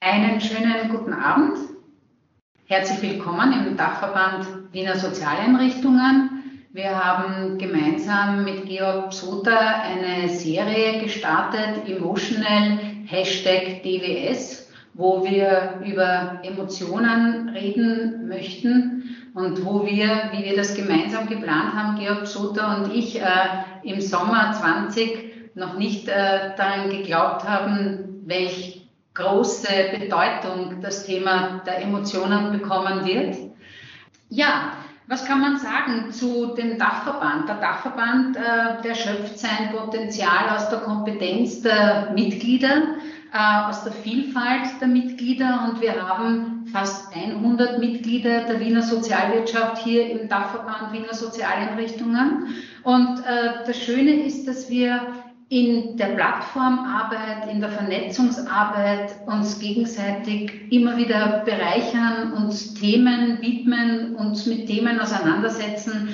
Einen schönen guten Abend. Herzlich willkommen im Dachverband Wiener Sozialeinrichtungen. Wir haben gemeinsam mit Georg Psoter eine Serie gestartet, Emotional #DWS, wo wir über Emotionen reden möchten und wo wir, wie wir das gemeinsam geplant haben, Georg Psoter und ich, im Sommer 20 noch nicht daran geglaubt haben, welch große Bedeutung das Thema der Emotionen bekommen wird. Ja, was kann man sagen zu dem Dachverband? Der Dachverband, der schöpft sein Potenzial aus der Kompetenz der Mitglieder, aus der Vielfalt der Mitglieder, und wir haben fast 100 Mitglieder der Wiener Sozialwirtschaft hier im Dachverband Wiener Sozialeinrichtungen. Und das Schöne ist, dass wir in der Plattformarbeit, in der Vernetzungsarbeit uns gegenseitig immer wieder bereichern, uns Themen widmen, uns mit Themen auseinandersetzen,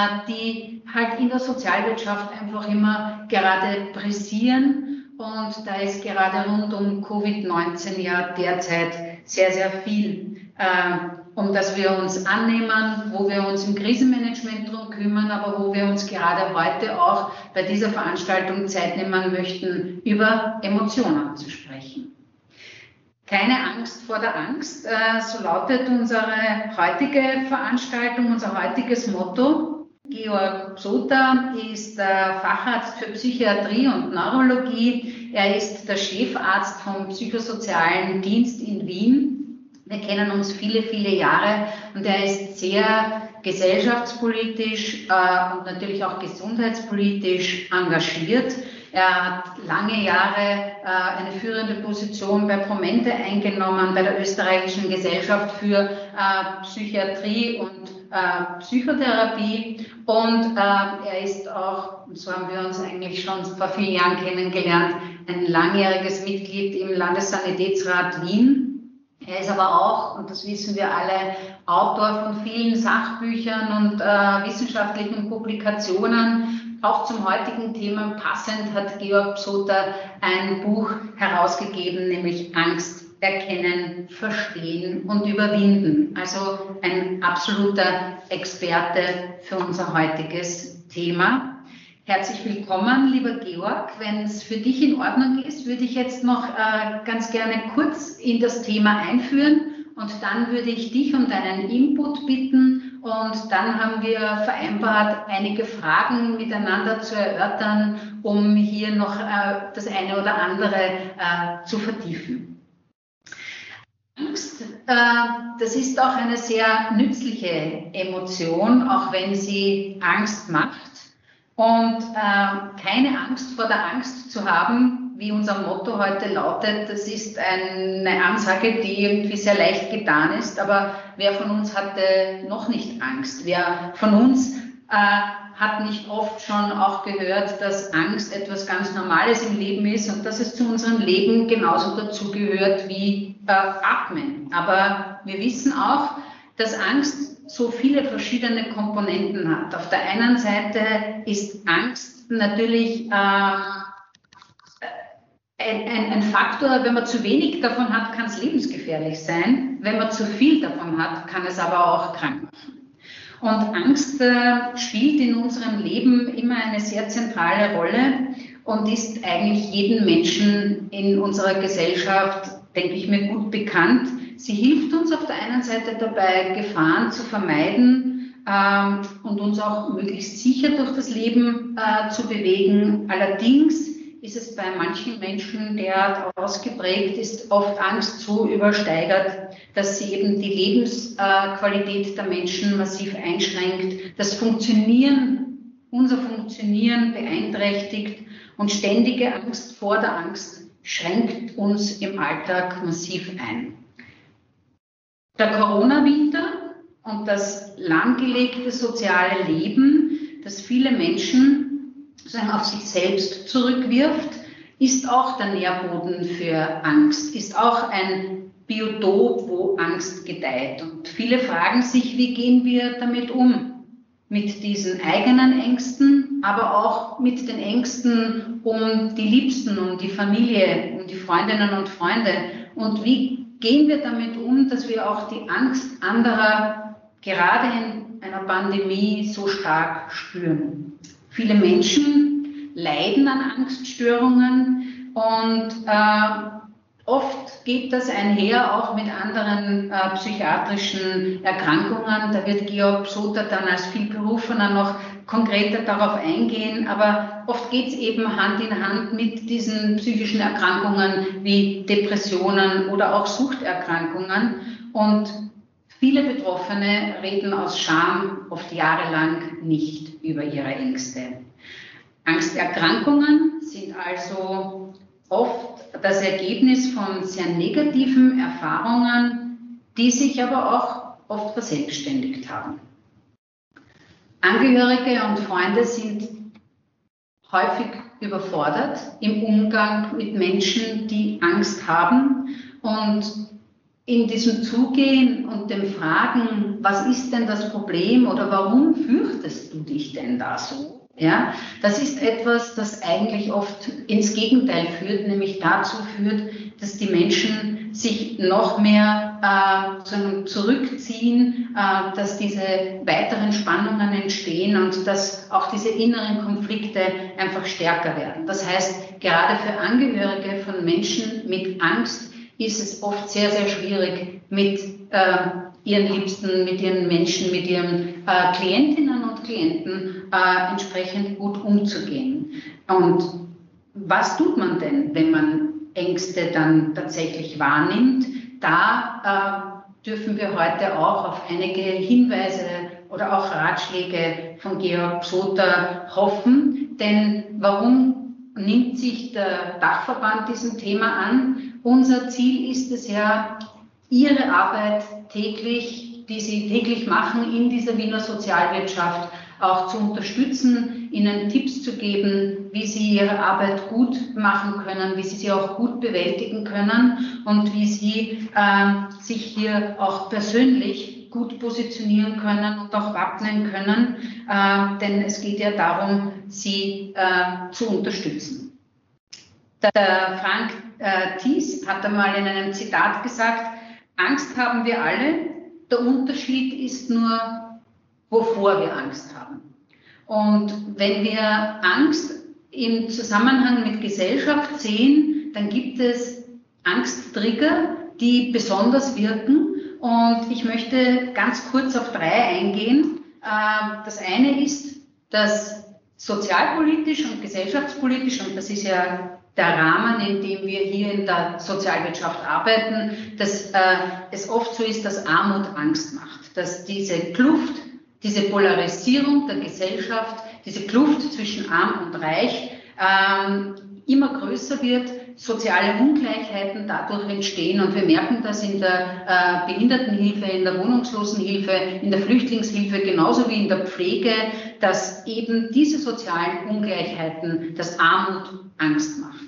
die halt in der Sozialwirtschaft einfach immer gerade pressieren. Und da ist gerade rund um Covid-19 ja derzeit sehr, sehr viel, um das wir uns annehmen, wo wir uns im Krisenmanagement drum kümmern, aber wo wir uns gerade heute auch bei dieser Veranstaltung Zeit nehmen möchten, über Emotionen zu sprechen. Keine Angst vor der Angst, so lautet unsere heutige Veranstaltung, unser heutiges Motto. Georg Psoter ist Facharzt für Psychiatrie und Neurologie. Er ist der Chefarzt vom Psychosozialen Dienst in Wien. Wir kennen uns viele, viele Jahre und er ist sehr gesellschaftspolitisch und natürlich auch gesundheitspolitisch engagiert. Er hat lange Jahre eine führende Position bei Promente eingenommen, bei der Österreichischen Gesellschaft für Psychiatrie und Psychotherapie, und er ist auch, so haben wir uns eigentlich schon vor vielen Jahren kennengelernt, ein langjähriges Mitglied im Landessanitätsrat Wien. Er ist aber auch, und das wissen wir alle, Autor von vielen Sachbüchern und wissenschaftlichen Publikationen. Auch zum heutigen Thema passend hat Georg Psoter ein Buch herausgegeben, nämlich Angst erkennen, verstehen und überwinden. Also ein absoluter Experte für unser heutiges Thema. Herzlich willkommen, lieber Georg. Wenn es für dich in Ordnung ist, würde ich jetzt noch ganz gerne kurz in das Thema einführen und dann würde ich dich um deinen Input bitten und dann haben wir vereinbart, einige Fragen miteinander zu erörtern, um hier noch das eine oder andere zu vertiefen. Angst, das ist auch eine sehr nützliche Emotion, auch wenn sie Angst macht. Und keine Angst vor der Angst zu haben, wie unser Motto heute lautet, das ist eine Ansage, die irgendwie sehr leicht getan ist. Aber wer von uns hatte noch nicht Angst? Wer von uns hat nicht oft schon auch gehört, dass Angst etwas ganz Normales im Leben ist und dass es zu unserem Leben genauso dazugehört wie Atmen. Aber wir wissen auch, dass Angst so viele verschiedene Komponenten hat. Auf der einen Seite ist Angst natürlich ein Faktor, wenn man zu wenig davon hat, kann es lebensgefährlich sein. Wenn man zu viel davon hat, kann es aber auch krank machen. Und Angst spielt in unserem Leben immer eine sehr zentrale Rolle und ist eigentlich jedem Menschen in unserer Gesellschaft, denke ich mir, gut bekannt. Sie hilft uns auf der einen Seite dabei, Gefahren zu vermeiden und uns auch möglichst sicher durch das Leben zu bewegen. Allerdings ist es bei manchen Menschen derart ausgeprägt, ist oft Angst so übersteigert, dass sie eben die Lebensqualität der Menschen massiv einschränkt, das Funktionieren, unser Funktionieren beeinträchtigt und ständige Angst vor der Angst schränkt uns im Alltag massiv ein. Der Corona-Winter und das langgelegte soziale Leben, das viele Menschen sozusagen auf sich selbst zurückwirft, ist auch der Nährboden für Angst, ist auch ein Biotop, wo Angst gedeiht. Und viele fragen sich, wie gehen wir damit um? Mit diesen eigenen Ängsten, aber auch mit den Ängsten um die Liebsten, um die Familie, um die Freundinnen und Freunde, und wie gehen wir damit um, dass wir auch die Angst anderer gerade in einer Pandemie so stark spüren. Viele Menschen leiden an Angststörungen und oft geht das einher auch mit anderen psychiatrischen Erkrankungen. Da wird Georg Psoter dann als Vielberufener noch konkreter darauf eingehen, aber oft geht es eben Hand in Hand mit diesen psychischen Erkrankungen wie Depressionen oder auch Suchterkrankungen. Und viele Betroffene reden aus Scham oft jahrelang nicht über ihre Ängste. Angsterkrankungen sind also oft das Ergebnis von sehr negativen Erfahrungen, die sich aber auch oft verselbstständigt haben. Angehörige und Freunde sind häufig überfordert im Umgang mit Menschen, die Angst haben, und in diesem Zugehen und dem Fragen, was ist denn das Problem oder warum fürchtest du dich denn da so? Ja, das ist etwas, das eigentlich oft ins Gegenteil führt, nämlich dazu führt, dass die Menschen sich noch mehr zurückziehen, dass diese weiteren Spannungen entstehen und dass auch diese inneren Konflikte einfach stärker werden. Das heißt, gerade für Angehörige von Menschen mit Angst ist es oft sehr, sehr schwierig, mit ihren Liebsten, mit ihren Menschen, mit ihren Klientinnen und Klienten entsprechend gut umzugehen. Und was tut man denn, wenn man Ängste dann tatsächlich wahrnimmt? Da dürfen wir heute auch auf einige Hinweise oder auch Ratschläge von Georg Psoter hoffen. Denn warum nimmt sich der Dachverband diesem Thema an? Unser Ziel ist es ja, Ihre Arbeit täglich, die Sie täglich machen in dieser Wiener Sozialwirtschaft, auch zu unterstützen, Ihnen Tipps zu geben, wie Sie Ihre Arbeit gut machen können, wie Sie sie auch gut bewältigen können und wie Sie sich hier auch persönlich gut positionieren können und auch wappnen können, denn es geht ja darum, Sie zu unterstützen. Der Frank Thies hat einmal in einem Zitat gesagt: Angst haben wir alle, der Unterschied ist nur, wovor wir Angst haben. Und wenn wir Angst im Zusammenhang mit Gesellschaft sehen, dann gibt es Angsttrigger, die besonders wirken. Und ich möchte ganz kurz auf 3 eingehen. Das eine ist, dass sozialpolitisch und gesellschaftspolitisch, und das ist ja der Rahmen, in dem wir hier in der Sozialwirtschaft arbeiten, dass es oft so ist, dass Armut Angst macht, dass diese Kluft, diese Polarisierung der Gesellschaft, diese Kluft zwischen Arm und Reich immer größer wird, soziale Ungleichheiten dadurch entstehen, und wir merken das in der Behindertenhilfe, in der Wohnungslosenhilfe, in der Flüchtlingshilfe, genauso wie in der Pflege, dass eben diese sozialen Ungleichheiten, dass Armut Angst macht.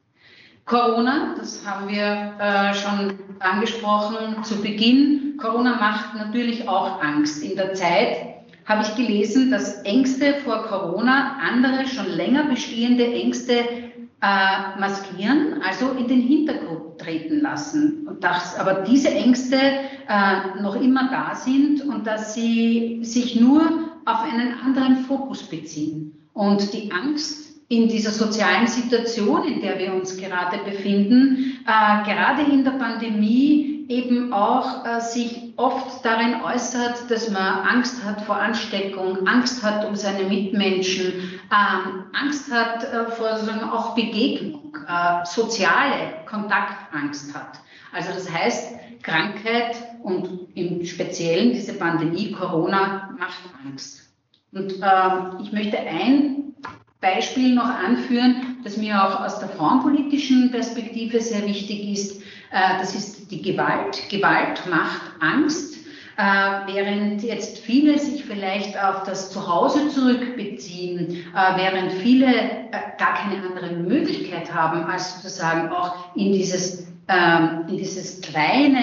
Corona, das haben wir schon angesprochen zu Beginn. Corona macht natürlich auch Angst. In der Zeit habe ich gelesen, dass Ängste vor Corona andere schon länger bestehende Ängste maskieren, also in den Hintergrund treten lassen. Und dass aber diese Ängste noch immer da sind und dass sie sich nur auf einen anderen Fokus beziehen. Und die Angst in dieser sozialen Situation, in der wir uns gerade befinden, gerade in der Pandemie eben auch sich oft darin äußert, dass man Angst hat vor Ansteckung, Angst hat um seine Mitmenschen, Angst hat vor sozusagen auch Begegnung, soziale Kontaktangst hat. Also das heißt, Krankheit und im Speziellen diese Pandemie Corona macht Angst. Und ich möchte ein Beispiel noch anführen, das mir auch aus der frauenpolitischen Perspektive sehr wichtig ist. Das ist die Gewalt. Gewalt macht Angst, während jetzt viele sich vielleicht auf das Zuhause zurückbeziehen, während viele gar keine andere Möglichkeit haben, als sozusagen auch in diesen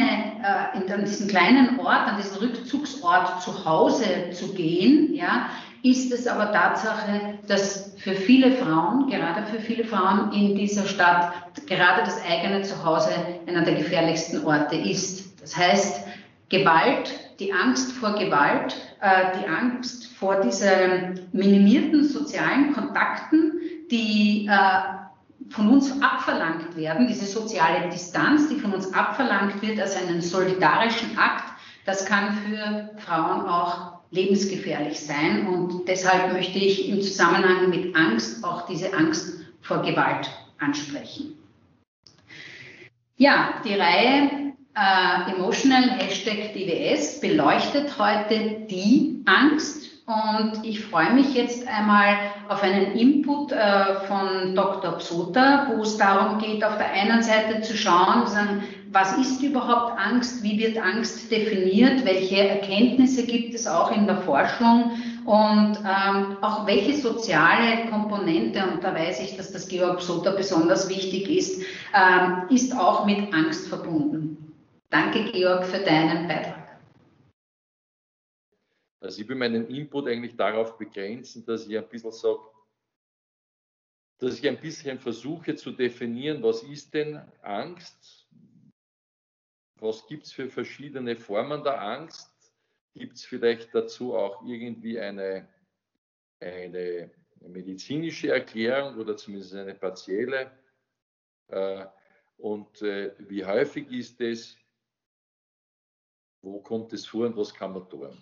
kleinen Ort, an diesen Rückzugsort zu Hause zu gehen, ja, ist es aber Tatsache, dass für viele Frauen, gerade für viele Frauen in dieser Stadt, gerade das eigene Zuhause einer der gefährlichsten Orte ist. Das heißt, Gewalt, die Angst vor Gewalt, die Angst vor diesen minimierten sozialen Kontakten, die von uns abverlangt werden, diese soziale Distanz, die von uns abverlangt wird als einen solidarischen Akt, das kann für Frauen auch lebensgefährlich sein. Und deshalb möchte ich im Zusammenhang mit Angst auch diese Angst vor Gewalt ansprechen. Ja, die Reihe Emotional #DWS beleuchtet heute die Angst. Und ich freue mich jetzt einmal auf einen Input von Dr. Psota, wo es darum geht, auf der einen Seite zu schauen, was ist überhaupt Angst, wie wird Angst definiert, welche Erkenntnisse gibt es auch in der Forschung und auch welche soziale Komponente, und da weiß ich, dass das Georg Psota besonders wichtig ist auch mit Angst verbunden. Danke, Georg, für deinen Beitrag. Also ich will meinen Input eigentlich darauf begrenzen, dass ich ein bisschen sage, dass ich ein bisschen versuche zu definieren, was ist denn Angst? Was gibt es für verschiedene Formen der Angst? Gibt es vielleicht dazu auch irgendwie eine medizinische Erklärung oder zumindest eine partielle? Und wie häufig ist es? Wo kommt es vor und was kann man tun?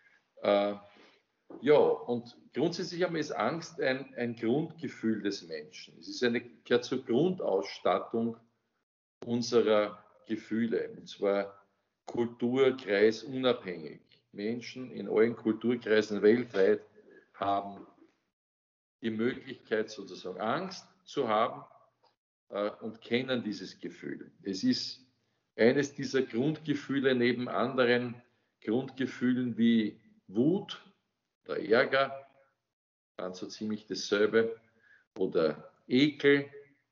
Ja, und grundsätzlich einmal ist Angst ein Grundgefühl des Menschen. Es ist gehört zur Grundausstattung unserer Gefühle, und zwar kulturkreisunabhängig. Menschen in allen Kulturkreisen weltweit haben die Möglichkeit, sozusagen Angst zu haben und kennen dieses Gefühl. Es ist eines dieser Grundgefühle neben anderen Grundgefühlen wie Wut, der Ärger, ganz so ziemlich dasselbe, oder Ekel,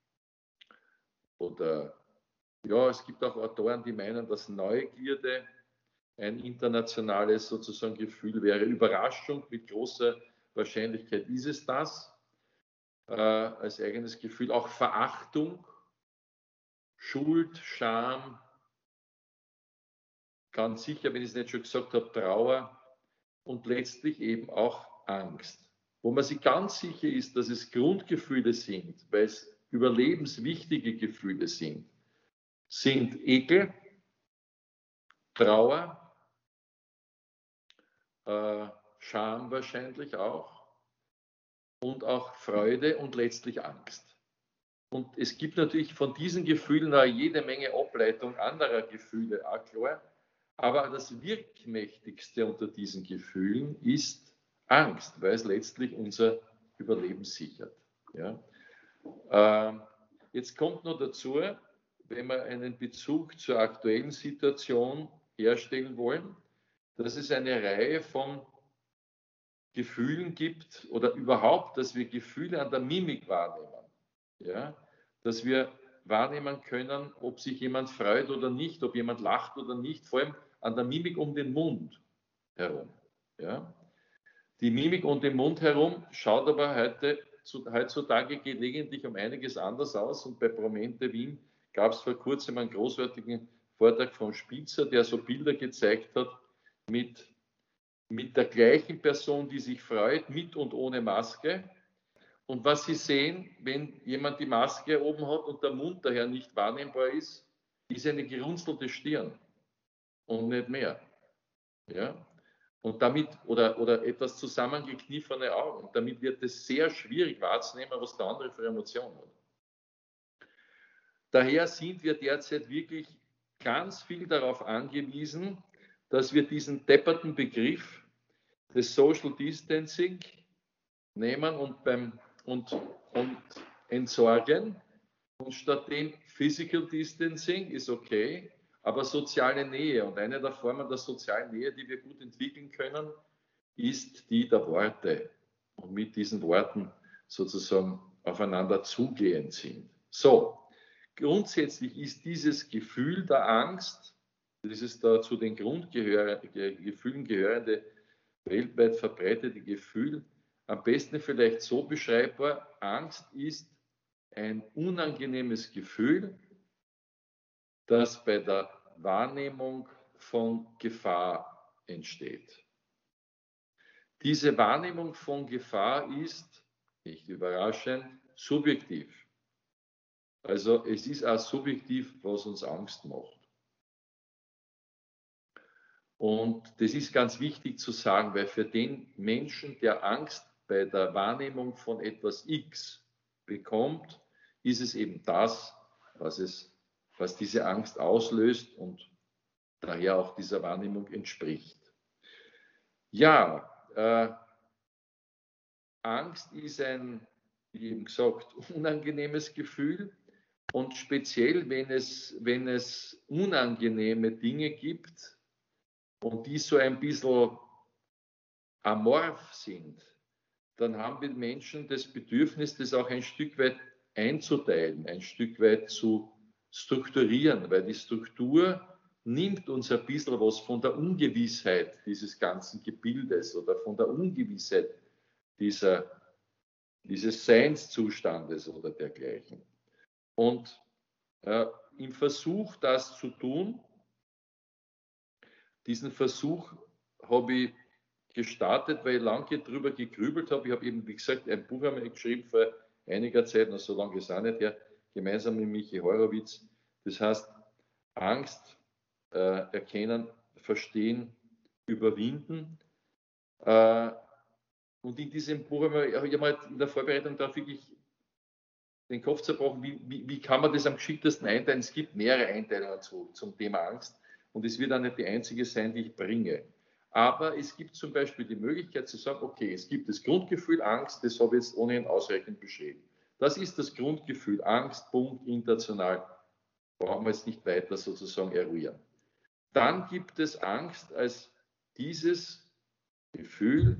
oder ja, es gibt auch Autoren, die meinen, dass Neugierde ein internationales sozusagen Gefühl wäre. Überraschung mit großer Wahrscheinlichkeit ist es das, als eigenes Gefühl. Auch Verachtung, Schuld, Scham, ganz sicher, wenn ich es nicht schon gesagt habe, Trauer und letztlich eben auch Angst. Wo man sich ganz sicher ist, dass es Grundgefühle sind, weil es überlebenswichtige Gefühle sind Ekel, Trauer, Scham wahrscheinlich auch und auch Freude und letztlich Angst. Und es gibt natürlich von diesen Gefühlen auch jede Menge Ableitung anderer Gefühle, auch klar. Aber das wirkmächtigste unter diesen Gefühlen ist Angst, weil es letztlich unser Überleben sichert. Ja? Jetzt kommt noch dazu, wenn wir einen Bezug zur aktuellen Situation herstellen wollen, dass es eine Reihe von Gefühlen gibt oder überhaupt, dass wir Gefühle an der Mimik wahrnehmen. Ja? Dass wir wahrnehmen können, ob sich jemand freut oder nicht, ob jemand lacht oder nicht, vor allem an der Mimik um den Mund herum. Ja? Die Mimik um den Mund herum schaut aber heutzutage gelegentlich um einiges anders aus, und bei Promente Wien gab es vor kurzem einen großartigen Vortrag von Spitzer, der so Bilder gezeigt hat mit der gleichen Person, die sich freut, mit und ohne Maske. Und was Sie sehen, wenn jemand die Maske oben hat und der Mund daher nicht wahrnehmbar ist, ist eine gerunzelte Stirn und nicht mehr. Ja? Und damit, oder etwas zusammengekniffene Augen. Und damit wird es sehr schwierig wahrzunehmen, was der andere für Emotionen hat. Daher sind wir derzeit wirklich ganz viel darauf angewiesen, dass wir diesen depperten Begriff des Social Distancing nehmen und entsorgen. Und statt dem Physical Distancing ist okay, aber soziale Nähe. Und eine der Formen der sozialen Nähe, die wir gut entwickeln können, ist die der Worte. Und mit diesen Worten sozusagen aufeinander zugehend sind. So, grundsätzlich ist dieses Gefühl der Angst, dieses da zu den Grundgefühlen gehörende weltweit verbreitete Gefühl, am besten vielleicht so beschreibbar: Angst ist ein unangenehmes Gefühl, das bei der Wahrnehmung von Gefahr entsteht. Diese Wahrnehmung von Gefahr ist, nicht überraschend, subjektiv. Also es ist auch subjektiv, was uns Angst macht. Und das ist ganz wichtig zu sagen, weil für den Menschen, der Angst bei der Wahrnehmung von etwas X bekommt, ist es eben das, was diese Angst auslöst und daher auch dieser Wahrnehmung entspricht. Ja, Angst ist ein, wie eben gesagt, unangenehmes Gefühl, und speziell, wenn es unangenehme Dinge gibt und die so ein bisschen amorph sind, dann haben wir Menschen das Bedürfnis, das auch ein Stück weit einzuteilen, ein Stück weit zu strukturieren, weil die Struktur nimmt uns ein bisschen was von der Ungewissheit dieses ganzen Gebildes oder von der Ungewissheit dieses Seinszustandes oder dergleichen. Und im Versuch, das zu tun, diesen Versuch habe ich gestartet, weil ich lange darüber gegrübelt habe. Ich habe eben, wie gesagt, ein Buch einmal geschrieben vor einiger Zeit, noch so lange ist es auch nicht her, gemeinsam mit Michi Horowitz. Das heißt, Angst erkennen, verstehen, überwinden. Und in diesem Buch habe ich mal in der Vorbereitung darauf wirklich den Kopf zerbrochen, wie kann man das am geschicktesten einteilen. Es gibt mehrere Einteilungen zum Thema Angst und es wird auch nicht die einzige sein, die ich bringe. Aber es gibt zum Beispiel die Möglichkeit zu sagen, okay, es gibt das Grundgefühl Angst, das habe ich jetzt ohnehin ausreichend beschrieben. Das ist das Grundgefühl Angst, Punkt, international. Brauchen wir jetzt nicht weiter sozusagen eruieren. Dann gibt es Angst als dieses Gefühl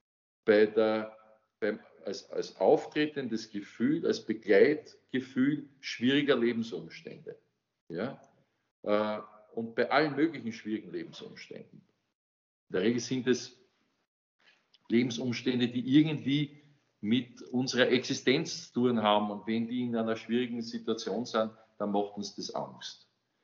als auftretendes Gefühl, als Begleitgefühl schwieriger Lebensumstände. Ja? Und bei allen möglichen schwierigen Lebensumständen. In der Regel sind es Lebensumstände, die irgendwie mit unserer Existenz zu tun haben. Und wenn die in einer schwierigen Situation sind, dann macht uns das Angst.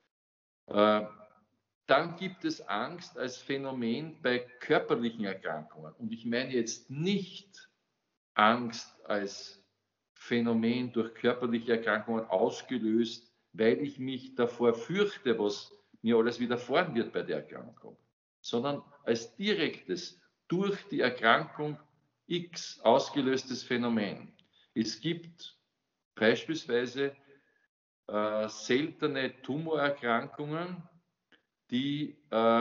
Dann gibt es Angst als Phänomen bei körperlichen Erkrankungen. Und ich meine jetzt nicht Angst als Phänomen durch körperliche Erkrankungen ausgelöst, weil ich mich davor fürchte, was mir alles widerfahren wird bei der Erkrankung, sondern als direktes, durch die Erkrankung X ausgelöstes Phänomen. Es gibt beispielsweise seltene Tumorerkrankungen, die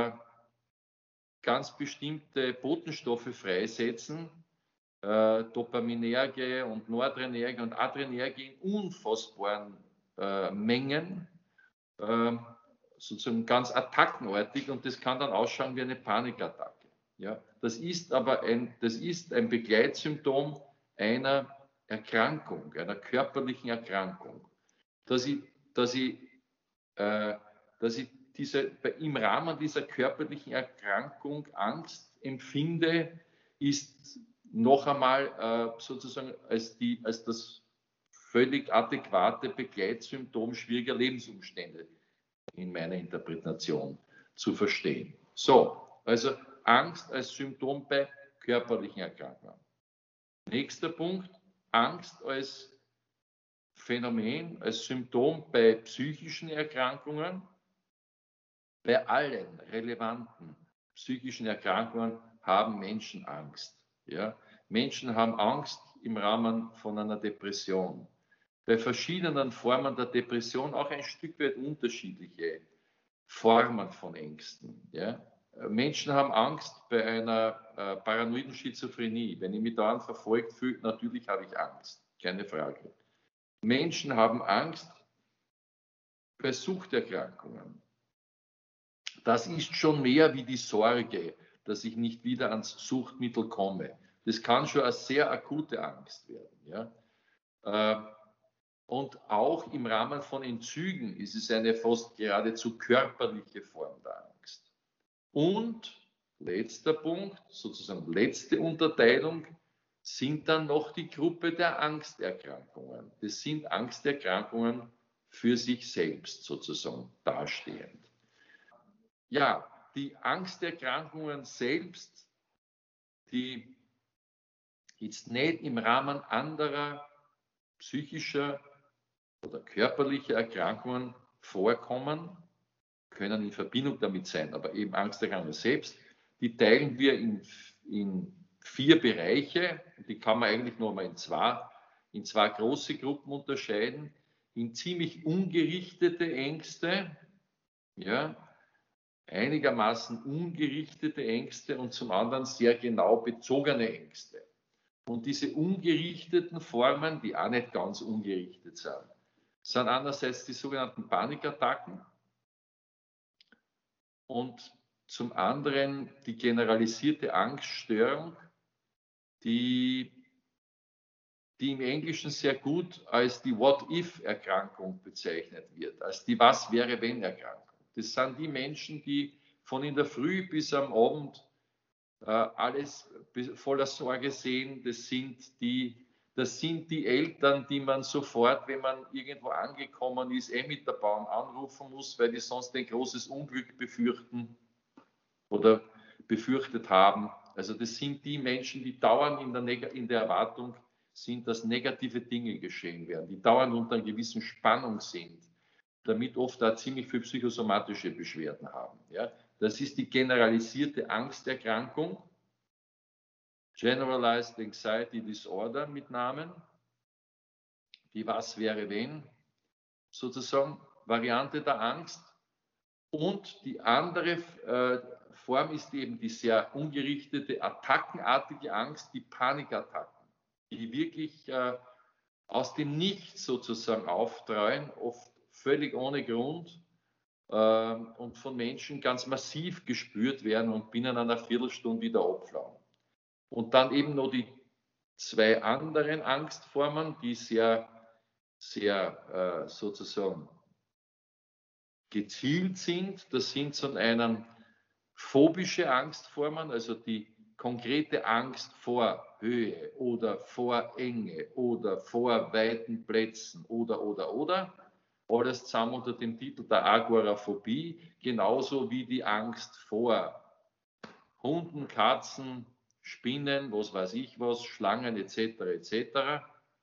ganz bestimmte Botenstoffe freisetzen, Dopaminerge und Noradrenerge und Adrenerge in unfassbaren Mengen, sozusagen ganz attackenartig, und das kann dann ausschauen wie eine Panikattacke. Ja? Das ist aber ein Begleitsymptom einer Erkrankung, einer körperlichen Erkrankung. Dass ich im Rahmen dieser körperlichen Erkrankung Angst empfinde, ist noch einmal sozusagen als das völlig adäquate Begleitsymptom schwieriger Lebensumstände in meiner Interpretation zu verstehen. So, also Angst als Symptom bei körperlichen Erkrankungen. Nächster Punkt, Angst als Phänomen, als Symptom bei psychischen Erkrankungen. Bei allen relevanten psychischen Erkrankungen haben Menschen Angst. Ja? Menschen haben Angst im Rahmen von einer Depression. Bei verschiedenen Formen der Depression auch ein Stück weit unterschiedliche Formen von Ängsten. Ja? Menschen haben Angst bei einer paranoiden Schizophrenie. Wenn ich mich daran verfolgt fühle, natürlich habe ich Angst, keine Frage. Menschen haben Angst bei Suchterkrankungen. Das ist schon mehr wie die Sorge, dass ich nicht wieder ans Suchtmittel komme. Das kann schon eine sehr akute Angst werden. Ja? Und auch im Rahmen von Entzügen ist es eine fast geradezu körperliche Form der Angst. Und, letzter Punkt, sozusagen letzte Unterteilung, sind dann noch die Gruppe der Angsterkrankungen. Das sind Angsterkrankungen für sich selbst sozusagen dastehend. Ja, die Angsterkrankungen selbst, die jetzt nicht im Rahmen anderer psychischer oder körperlicher Erkrankungen vorkommen, können in Verbindung damit sein, aber eben Angsterkrankungen selbst, die teilen wir in 4 Bereiche, die kann man eigentlich nur mal in zwei große Gruppen unterscheiden, in ziemlich ungerichtete Ängste, ja, einigermaßen ungerichtete Ängste und zum anderen sehr genau bezogene Ängste. Und diese ungerichteten Formen, die auch nicht ganz ungerichtet sind einerseits die sogenannten Panikattacken und zum anderen die generalisierte Angststörung, die im Englischen sehr gut als die What-If-Erkrankung bezeichnet wird, als die Was-wäre-wenn-Erkrankung. Das sind die Menschen, die von in der Früh bis am Abend alles voller Sorge sehen. Das sind die Eltern, die man sofort, wenn man irgendwo angekommen ist, mit der Bahn anrufen muss, weil die sonst ein großes Unglück befürchten oder befürchtet haben. Also das sind die Menschen, die dauernd in der Erwartung sind, dass negative Dinge geschehen werden, die dauernd unter einer gewissen Spannung sind, damit oft auch ziemlich viel psychosomatische Beschwerden haben. Ja? Das ist die generalisierte Angsterkrankung, Generalized Anxiety Disorder mit Namen, die Was wäre wenn, sozusagen Variante der Angst. Und die andere Form ist eben die sehr ungerichtete, attackenartige Angst, die Panikattacken, die wirklich aus dem Nichts sozusagen auftreuen, oft völlig ohne Grund und von Menschen ganz massiv gespürt werden und binnen einer Viertelstunde wieder abflauen. Und dann eben noch die 2 anderen Angstformen, die sehr sozusagen gezielt sind. Das sind zum einen phobische Angstformen, also die konkrete Angst vor Höhe oder vor Enge oder vor weiten Plätzen oder. Alles zusammen unter dem Titel der Agoraphobie, genauso wie die Angst vor Hunden, Katzen, Spinnen, was weiß ich was, Schlangen etc.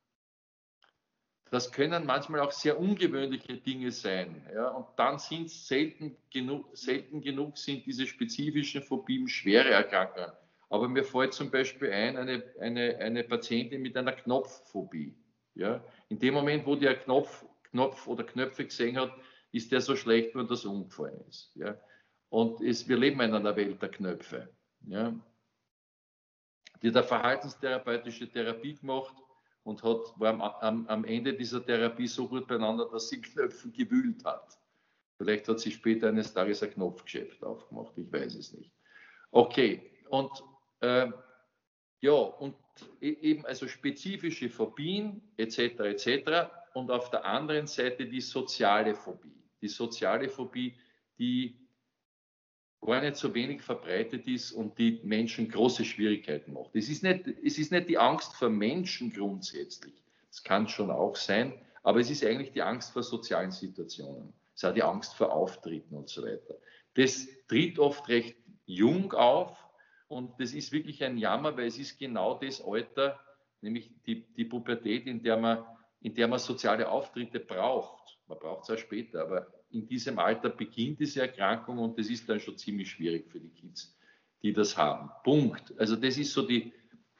Das können manchmal auch sehr ungewöhnliche Dinge sein. Ja, und dann sind es selten genug sind diese spezifischen Phobien schwere Erkrankungen. Aber mir fällt zum Beispiel ein, eine Patientin mit einer Knopfphobie. Ja, in dem Moment, wo die einen Knopf oder Knöpfe gesehen hat, ist der so schlecht, wenn das umgefallen ist. Ja. Und wir leben in einer Welt der Knöpfe. Ja. Die hat eine verhaltenstherapeutische Therapie gemacht und war am Ende dieser Therapie so gut beieinander, dass sie Knöpfen gewühlt hat. Vielleicht hat sie später eines Tages ein Knopfgeschäft aufgemacht, ich weiß es nicht. Okay, und ja, und eben also spezifische Phobien etc. Und auf der anderen Seite die soziale Phobie. Die soziale Phobie, die gar nicht so wenig verbreitet ist und die Menschen große Schwierigkeiten macht. Es ist nicht die Angst vor Menschen grundsätzlich, das kann schon auch sein, aber es ist eigentlich die Angst vor sozialen Situationen. Es ist auch die Angst vor Auftritten und so weiter. Das tritt oft recht jung auf und das ist wirklich ein Jammer, weil es ist genau das Alter, nämlich die Pubertät, in der man soziale Auftritte braucht. Man braucht es auch später, aber in diesem Alter beginnt diese Erkrankung und das ist dann schon ziemlich schwierig für die Kids, die das haben. Punkt. Also das ist so die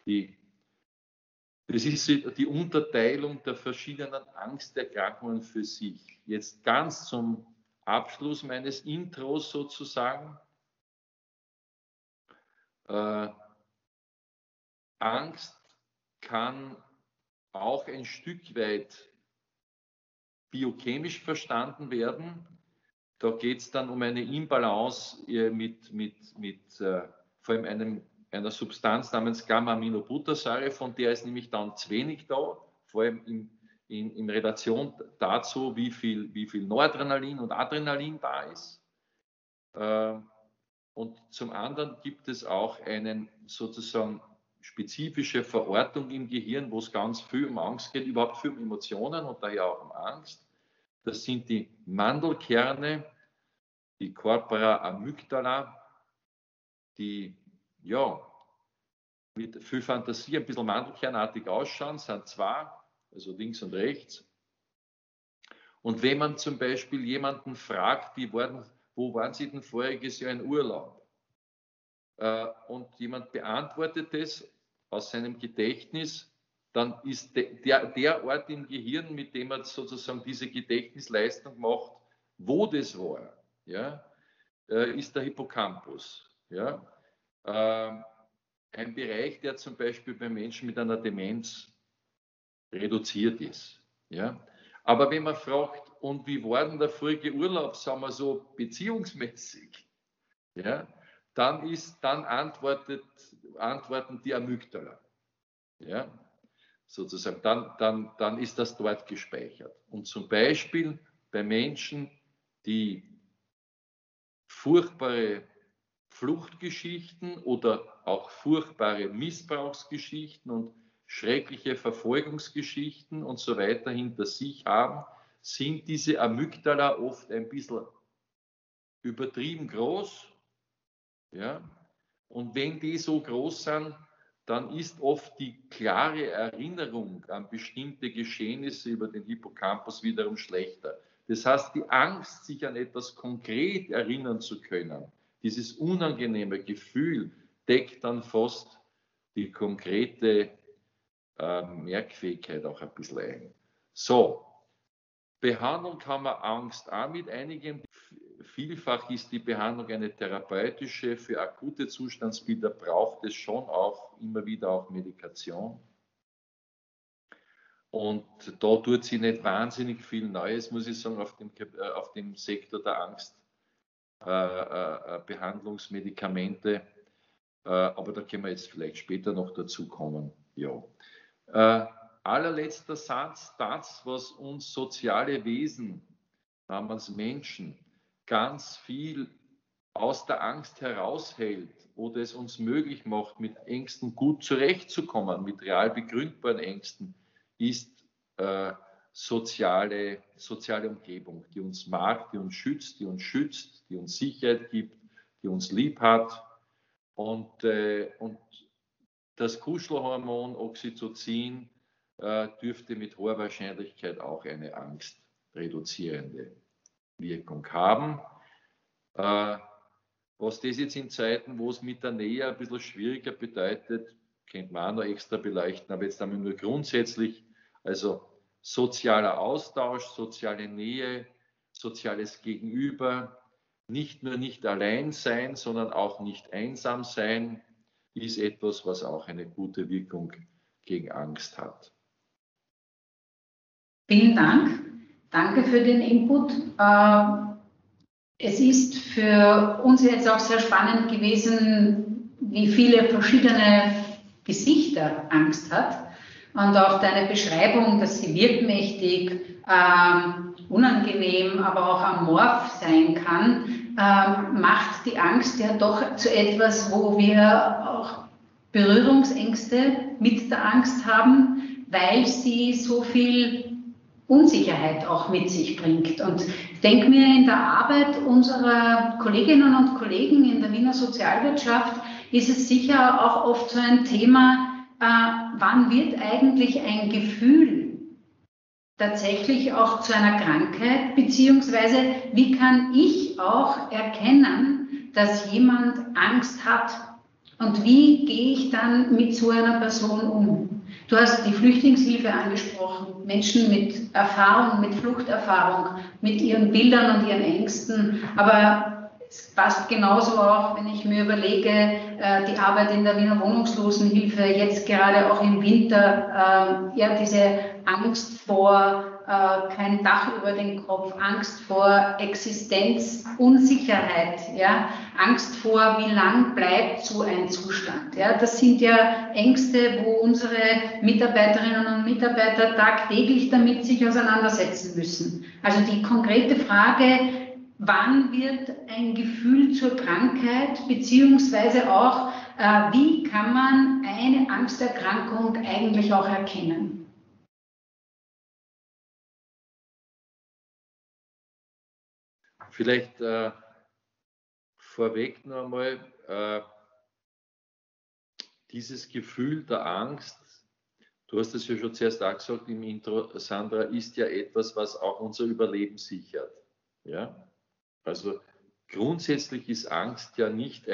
Unterteilung der verschiedenen Angsterkrankungen für sich. Jetzt ganz zum Abschluss meines Intros sozusagen. Angst kann auch ein Stück weit biochemisch verstanden werden. Da geht es dann um eine Imbalance vor allem einer Substanz namens Gamma-Aminobuttersäure, von der ist nämlich dann zu wenig da, vor allem in Relation dazu, wie viel Noradrenalin und Adrenalin da ist. Und zum anderen gibt es auch eine sozusagen spezifische Verortung im Gehirn, wo es ganz viel um Angst geht, überhaupt viel um Emotionen und daher auch um Angst. Das sind die Mandelkerne, die Corpora amygdala, die ja mit viel Fantasie ein bisschen mandelkernartig ausschauen, sind zwei, also links und rechts. Und wenn man zum Beispiel jemanden fragt, wo waren Sie denn voriges Jahr in Urlaub? Und jemand beantwortet das aus seinem Gedächtnis, dann ist der Ort im Gehirn, mit dem er sozusagen diese Gedächtnisleistung macht, wo das war, ja, ist der Hippocampus. Ja. Ein Bereich, der zum Beispiel bei Menschen mit einer Demenz reduziert ist. Ja. Aber wenn man fragt, und wie war denn der vorige Urlaub, sagen wir so beziehungsmäßig, ja, dann antworten die Amygdala. Ja, sozusagen, dann ist das dort gespeichert. Und zum Beispiel bei Menschen, die furchtbare Fluchtgeschichten oder auch furchtbare Missbrauchsgeschichten und schreckliche Verfolgungsgeschichten und so weiter hinter sich haben, sind diese Amygdala oft ein bisschen übertrieben groß. Ja? Und wenn die so groß sind, dann ist oft die klare Erinnerung an bestimmte Geschehnisse über den Hippocampus wiederum schlechter. Das heißt, die Angst, sich an etwas konkret erinnern zu können, dieses unangenehme Gefühl, deckt dann fast die konkrete Merkfähigkeit auch ein bisschen ein. So, behandeln kann man Angst auch mit einigen. Vielfach ist die Behandlung eine therapeutische. Für akute Zustandsbilder braucht es schon auch immer wieder auch Medikation. Und da tut sich nicht wahnsinnig viel Neues, muss ich sagen, auf dem Sektor der Angstbehandlungsmedikamente. Aber da können wir jetzt vielleicht später noch dazu kommen. Ja. Allerletzter Satz, das, was uns soziale Wesen namens Menschen ganz viel aus der Angst heraushält oder es uns möglich macht, mit Ängsten gut zurechtzukommen, mit real begründbaren Ängsten, ist soziale Umgebung, die uns mag, die uns schützt, die uns Sicherheit gibt, die uns lieb hat. Und das Kuschelhormon Oxytocin dürfte mit hoher Wahrscheinlichkeit auch eine angstreduzierende Wirkung haben. Was das jetzt in Zeiten, wo es mit der Nähe ein bisschen schwieriger bedeutet, könnte man auch noch extra beleuchten, aber jetzt einmal nur grundsätzlich, also sozialer Austausch, soziale Nähe, soziales Gegenüber, nicht nur nicht allein sein, sondern auch nicht einsam sein, ist etwas, was auch eine gute Wirkung gegen Angst hat. Vielen Dank. Danke für den Input. Es ist für uns jetzt auch sehr spannend gewesen, wie viele verschiedene Gesichter Angst hat. Und auch deine Beschreibung, dass sie wirkmächtig, unangenehm, aber auch amorph sein kann, macht die Angst ja doch zu etwas, wo wir auch Berührungsängste mit der Angst haben, weil sie so viel Unsicherheit auch mit sich bringt. Und ich denke mir, in der Arbeit unserer Kolleginnen und Kollegen in der Wiener Sozialwirtschaft ist es sicher auch oft so ein Thema, wann wird eigentlich ein Gefühl tatsächlich auch zu einer Krankheit, beziehungsweise wie kann ich auch erkennen, dass jemand Angst hat und wie gehe ich dann mit so einer Person um? Du hast die Flüchtlingshilfe angesprochen, Menschen mit Erfahrung, mit Fluchterfahrung, mit ihren Bildern und ihren Ängsten, aber es passt genauso auch, wenn ich mir überlege, die Arbeit in der Wiener Wohnungslosenhilfe, jetzt gerade auch im Winter, ja, diese Angst vor kein Dach über den Kopf, Angst vor Existenzunsicherheit, ja, Angst vor, wie lang bleibt so ein Zustand. Ja, das sind ja Ängste, wo unsere Mitarbeiterinnen und Mitarbeiter tagtäglich damit sich auseinandersetzen müssen. Also die konkrete Frage, wann wird ein Gefühl zur Krankheit, beziehungsweise auch, wie kann man eine Angsterkrankung eigentlich auch erkennen? Vielleicht vorweg noch einmal, dieses Gefühl der Angst, du hast es ja schon zuerst auch gesagt im Intro, Sandra, ist ja etwas, was auch unser Überleben sichert. Ja? Also grundsätzlich ist Angst ja nicht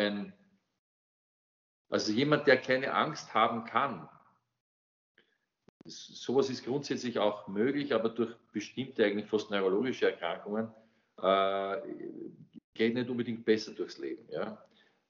also jemand, der keine Angst haben kann, sowas ist grundsätzlich auch möglich, aber durch bestimmte eigentlich fast neurologische Erkrankungen geht nicht unbedingt besser durchs Leben. Ja?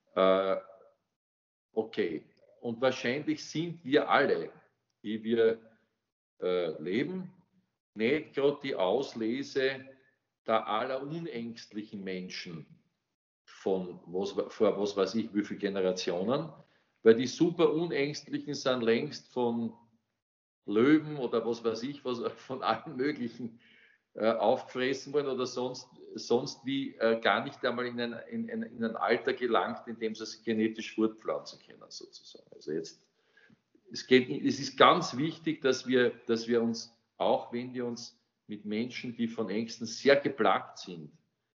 Okay, und wahrscheinlich sind wir alle, die wir leben, nicht gerade die Auslese der allerunängstlichen Menschen vor was weiß ich wie viele Generationen, weil die super Unängstlichen sind längst von Löwen oder was weiß ich, was von allen möglichen aufgefressen worden oder sonst wie gar nicht einmal in ein Alter gelangt, in dem sie es genetisch fortpflanzen können, sozusagen. Also jetzt, es ist ganz wichtig, dass wir uns, auch wenn wir uns mit Menschen, die von Ängsten sehr geplagt sind,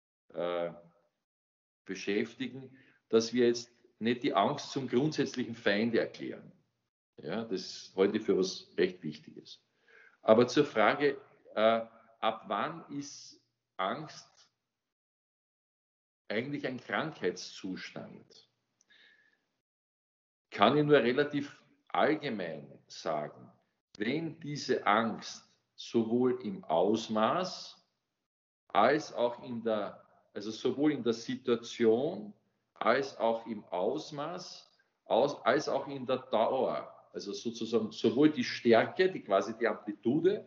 beschäftigen, dass wir jetzt nicht die Angst zum grundsätzlichen Feind erklären. Ja, das halte ich für was recht Wichtiges. Aber zur Frage, ab wann ist Angst eigentlich ein Krankheitszustand? Kann ich nur relativ allgemein sagen, wenn diese Angst sowohl im Ausmaß als auch also sowohl in der Situation als auch im Ausmaß, als auch in der Dauer, also sozusagen sowohl die Stärke, quasi die Amplitude,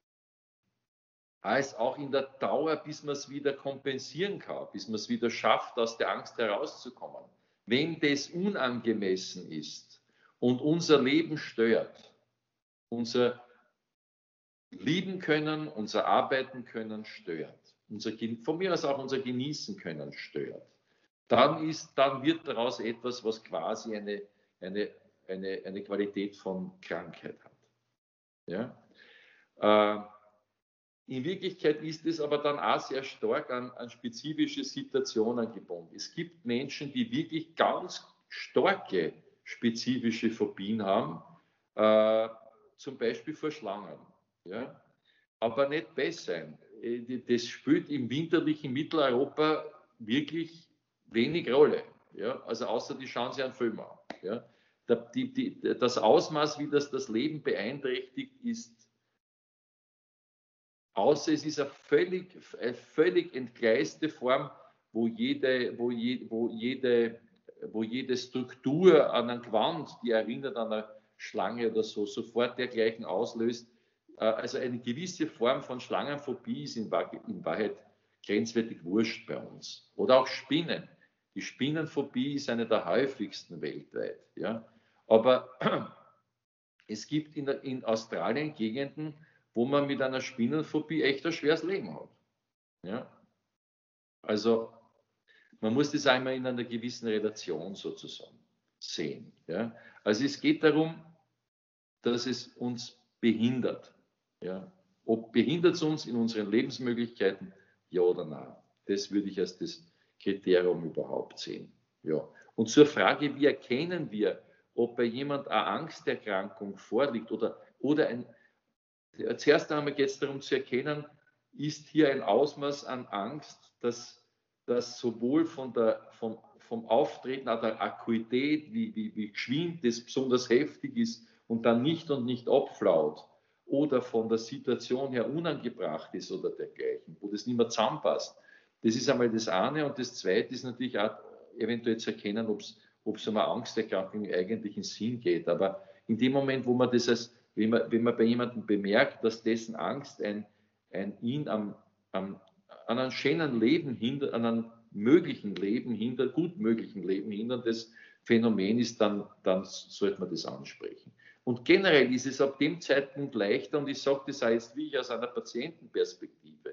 als auch in der Dauer, bis man es wieder kompensieren kann, bis man es wieder schafft, aus der Angst herauszukommen. Wenn das unangemessen ist und unser Leben stört, unser Lieben können, unser Arbeiten können stört, von mir aus auch unser Genießen können stört, dann wird daraus etwas, was quasi eine Qualität von Krankheit hat. Ja? In Wirklichkeit ist es aber dann auch sehr stark an spezifische Situationen gebunden. Es gibt Menschen, die wirklich ganz starke spezifische Phobien haben, zum Beispiel vor Schlangen. Ja? Aber nicht besser. Das spielt im winterlichen Mitteleuropa wirklich wenig Rolle. Ja? Also außer die schauen sich einen Film an. Ja? Das Ausmaß, wie das Leben beeinträchtigt, ist, außer es ist eine völlig entgleiste Form, wo jede Struktur an einem Gewand, die erinnert an eine Schlange oder so, sofort dergleichen auslöst. Also eine gewisse Form von Schlangenphobie ist in Wahrheit grenzwertig wurscht bei uns. Oder auch Spinnen. Die Spinnenphobie ist eine der häufigsten weltweit. Ja? Aber es gibt in Australien Gegenden, wo man mit einer Spinnenphobie echt ein schweres Leben hat. Ja? Also man muss das einmal in einer gewissen Relation sozusagen sehen. Ja? Also es geht darum, dass es uns behindert. Ja? Ob behindert es uns in unseren Lebensmöglichkeiten, ja oder nein. Das würde ich als das Kriterium überhaupt sehen. Ja. Und zur Frage, wie erkennen wir, ob bei jemand eine Angsterkrankung vorliegt oder zuerst einmal geht es darum zu erkennen, ist hier ein Ausmaß an Angst, das sowohl vom Auftreten an der Akuität, wie geschwind das besonders heftig ist und dann nicht abflaut, oder von der Situation her unangebracht ist oder dergleichen, wo das nicht mehr zusammenpasst. Das ist einmal das eine. Und das zweite ist natürlich auch eventuell zu erkennen, ob es um eine Angsterkrankung im eigentlichen Sinn geht. Aber in dem Moment, wo man das wenn man bei jemandem bemerkt, dass dessen Angst ihn an einem schönen Leben hindert, an einem möglichen Leben hindert, gut möglichen Leben hinderndes Phänomen ist, dann sollte man das ansprechen. Und generell ist es ab dem Zeitpunkt leichter, und ich sage das auch jetzt wie ich aus einer Patientenperspektive,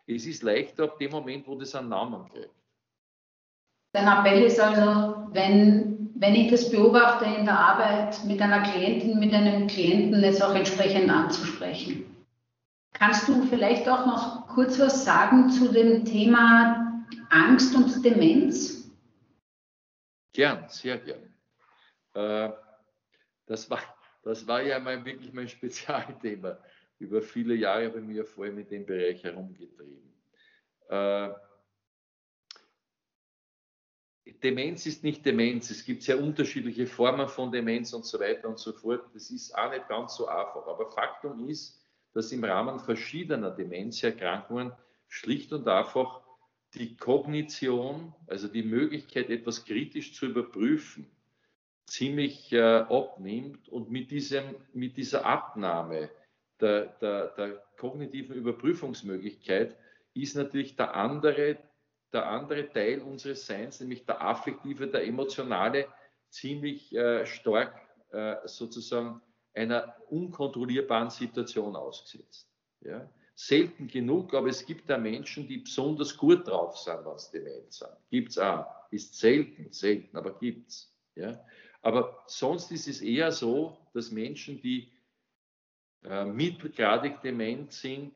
Es ist leichter ab dem Moment, wo das einen Namen kriegt. Dein Appell ist also, wenn ich das beobachte in der Arbeit mit einer Klientin, mit einem Klienten, es auch entsprechend anzusprechen. Kannst du vielleicht auch noch kurz was sagen zu dem Thema Angst und Demenz? Gern, sehr gern. Das war ja wirklich mein Spezialthema. Über viele Jahre bei mir vor allem in dem Bereich herumgetrieben. Demenz ist nicht Demenz. Es gibt sehr unterschiedliche Formen von Demenz und so weiter und so fort. Das ist auch nicht ganz so einfach. Aber Faktum ist, dass im Rahmen verschiedener Demenzerkrankungen schlicht und einfach die Kognition, also die Möglichkeit, etwas kritisch zu überprüfen, ziemlich abnimmt, und mit dieser Abnahme der kognitiven Überprüfungsmöglichkeit ist natürlich der andere Teil unseres Seins, nämlich der affektive, der emotionale, ziemlich stark sozusagen einer unkontrollierbaren Situation ausgesetzt. Ja? Selten genug, aber es gibt da Menschen, die besonders gut drauf sind, wenn sie dement sind. Gibt es auch. Ist selten, aber gibt es. Ja? Aber sonst ist es eher so, dass Menschen, die mittelgradig dement sind,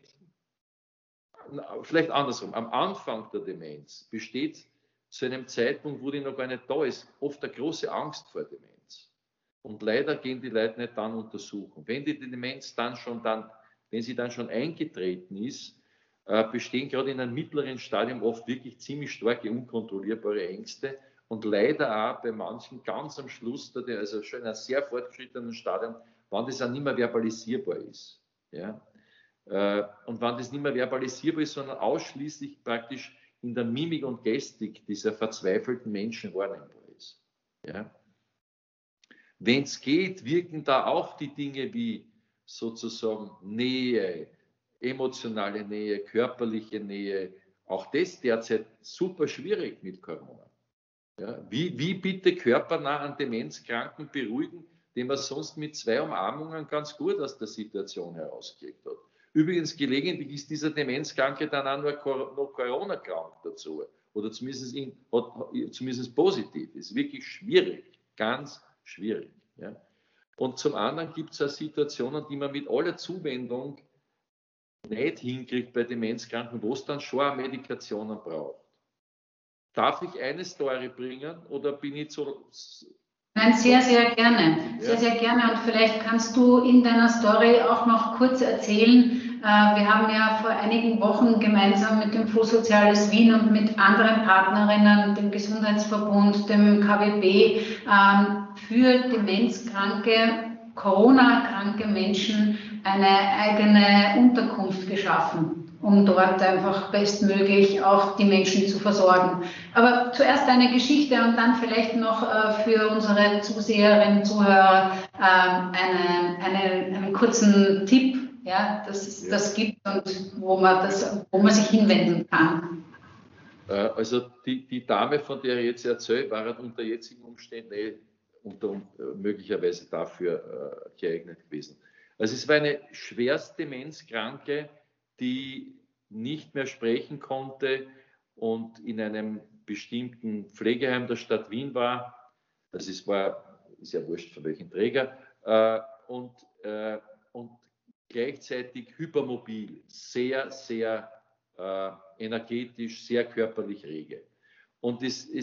vielleicht andersrum, am Anfang der Demenz besteht zu einem Zeitpunkt, wo die noch gar nicht da ist, oft eine große Angst vor Demenz. Und leider gehen die Leute nicht dann untersuchen. Wenn die Demenz wenn sie dann schon eingetreten ist, bestehen gerade in einem mittleren Stadium oft wirklich ziemlich starke, unkontrollierbare Ängste. Und leider auch bei manchen ganz am Schluss, also schon in einem sehr fortgeschrittenen Stadium, wann das auch nicht mehr verbalisierbar ist. Ja? Und wenn das nicht mehr verbalisierbar ist, sondern ausschließlich praktisch in der Mimik und Gestik dieser verzweifelten Menschen wahrnehmbar ist. Ja? Wenn es geht, wirken da auch die Dinge wie sozusagen Nähe, emotionale Nähe, körperliche Nähe, auch das derzeit super schwierig mit Corona. Ja? Wie bitte körpernah einen Demenzkranken beruhigen, den man sonst mit 2 Umarmungen ganz gut aus der Situation herausgekriegt hat. Übrigens, gelegentlich ist dieser Demenzkranke dann auch noch Corona-krank dazu. Oder zumindest positiv. Ist wirklich schwierig. Ganz schwierig. Ja. Und zum anderen gibt es auch Situationen, die man mit aller Zuwendung nicht hinkriegt bei Demenzkranken, wo es dann schon auch Medikationen braucht. Darf ich eine Story bringen oder bin ich so... Nein, sehr, sehr gerne. Sehr, sehr gerne. Und vielleicht kannst du in deiner Story auch noch kurz erzählen, wir haben ja vor einigen Wochen gemeinsam mit dem Fonds Soziales Wien und mit anderen Partnerinnen, dem Gesundheitsverbund, dem KWB, für demenzkranke, Corona-kranke Menschen eine eigene Unterkunft geschaffen, um dort einfach bestmöglich auch die Menschen zu versorgen. Aber zuerst eine Geschichte und dann vielleicht noch für unsere Zuseherinnen und Zuhörer einen kurzen Tipp, ja, dass es das gibt und wo man sich hinwenden kann. Also die Dame, von der ich jetzt erzähle, war unter jetzigen Umständen möglicherweise dafür geeignet gewesen. Also es war eine schwerst Demenzkranke, die nicht mehr sprechen konnte und in einem bestimmten Pflegeheim der Stadt Wien war. Also ist ja wurscht für welchen Träger. Und gleichzeitig hypermobil, sehr, sehr energetisch, sehr körperlich rege. Und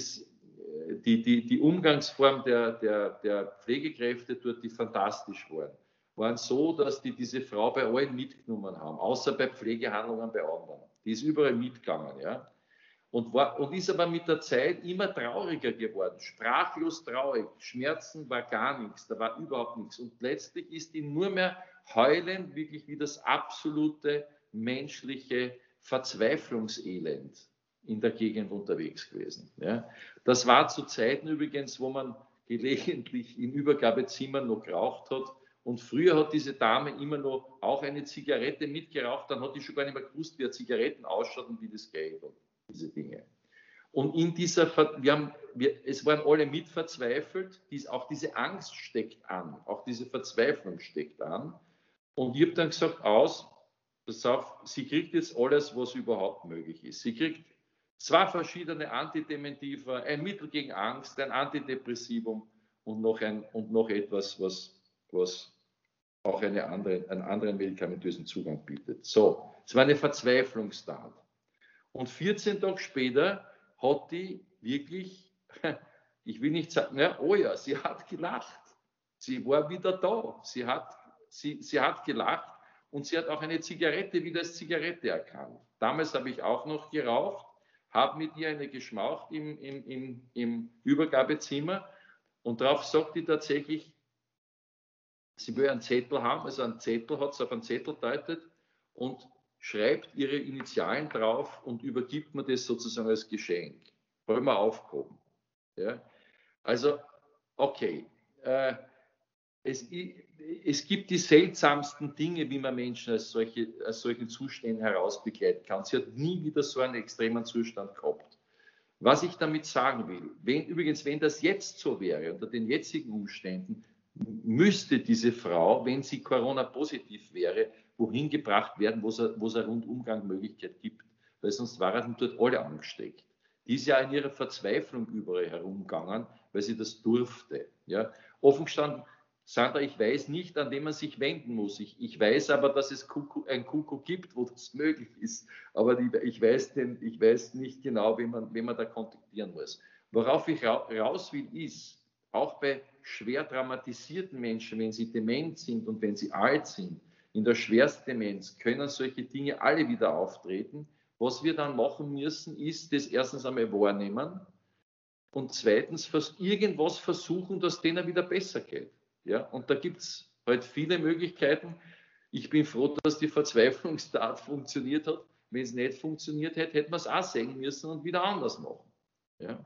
die Umgangsform der Pflegekräfte dort, die fantastisch waren so, dass die diese Frau bei allen mitgenommen haben, außer bei Pflegehandlungen bei anderen. Die ist überall mitgegangen, ja. Und ist aber mit der Zeit immer trauriger geworden, sprachlos traurig. Schmerzen war gar nichts, da war überhaupt nichts. Und letztlich ist die nur mehr heulend, wirklich wie das absolute menschliche Verzweiflungselend in der Gegend unterwegs gewesen. Ja. Das war zu Zeiten übrigens, wo man gelegentlich in Übergabezimmern noch geraucht hat. Und früher hat diese Dame immer noch auch eine Zigarette mitgeraucht, dann hat die schon gar nicht mehr gewusst, wie eine Zigaretten ausschaut und wie das geht und diese Dinge. Und in dieser, es waren alle mit verzweifelt, auch diese Angst steckt an, auch diese Verzweiflung steckt an. Und ich habe dann gesagt, pass auf, sie kriegt jetzt alles, was überhaupt möglich ist. Sie kriegt 2 verschiedene Antidementiva, ein Mittel gegen Angst, ein Antidepressivum und noch etwas, was auch einen anderen medikamentösen Zugang bietet. So, es war eine Verzweiflungstat. Und 14 Tage später hat die wirklich, ich will nicht sagen, ja, oh ja, sie hat gelacht. Sie war wieder da. Sie hat gelacht und sie hat auch eine Zigarette wieder als Zigarette erkannt. Damals habe ich auch noch geraucht, habe mit ihr eine geschmaucht im Übergabezimmer und darauf sagt die tatsächlich, sie will einen Zettel haben, also einen Zettel hat sie auf einen Zettel deutet und schreibt ihre Initialen drauf und übergibt mir das sozusagen als Geschenk. Wollen wir aufgehoben. Ja? Also, okay. Es gibt die seltsamsten Dinge, wie man Menschen aus solchen Zuständen herausbegleiten kann. Sie hat nie wieder so einen extremen Zustand gehabt. Was ich damit sagen will, wenn das jetzt so wäre, unter den jetzigen Umständen, müsste diese Frau, wenn sie Corona-positiv wäre, wohin gebracht werden, wo es eine Rundumgangmöglichkeit gibt, weil sonst waren dort alle angesteckt. Die ist ja in ihrer Verzweiflung überall herumgegangen, weil sie das durfte. Ja. Offen gestanden, Sandra, ich weiß nicht, an wen man sich wenden muss. Ich weiß aber, dass es ein Kuckuck gibt, wo das möglich ist. Aber ich weiß nicht genau, wen man da kontaktieren muss. Worauf ich raus will, ist, auch bei schwer traumatisierten Menschen, wenn sie dement sind und wenn sie alt sind, in der Schwerstdemenz können solche Dinge alle wieder auftreten. Was wir dann machen müssen, ist das erstens einmal wahrnehmen und zweitens irgendwas versuchen, dass denen wieder besser geht. Ja? Und da gibt es halt viele Möglichkeiten. Ich bin froh, dass die Verzweiflungstat funktioniert hat. Wenn es nicht funktioniert hätte, hätten wir es auch sehen müssen und wieder anders machen. Ja?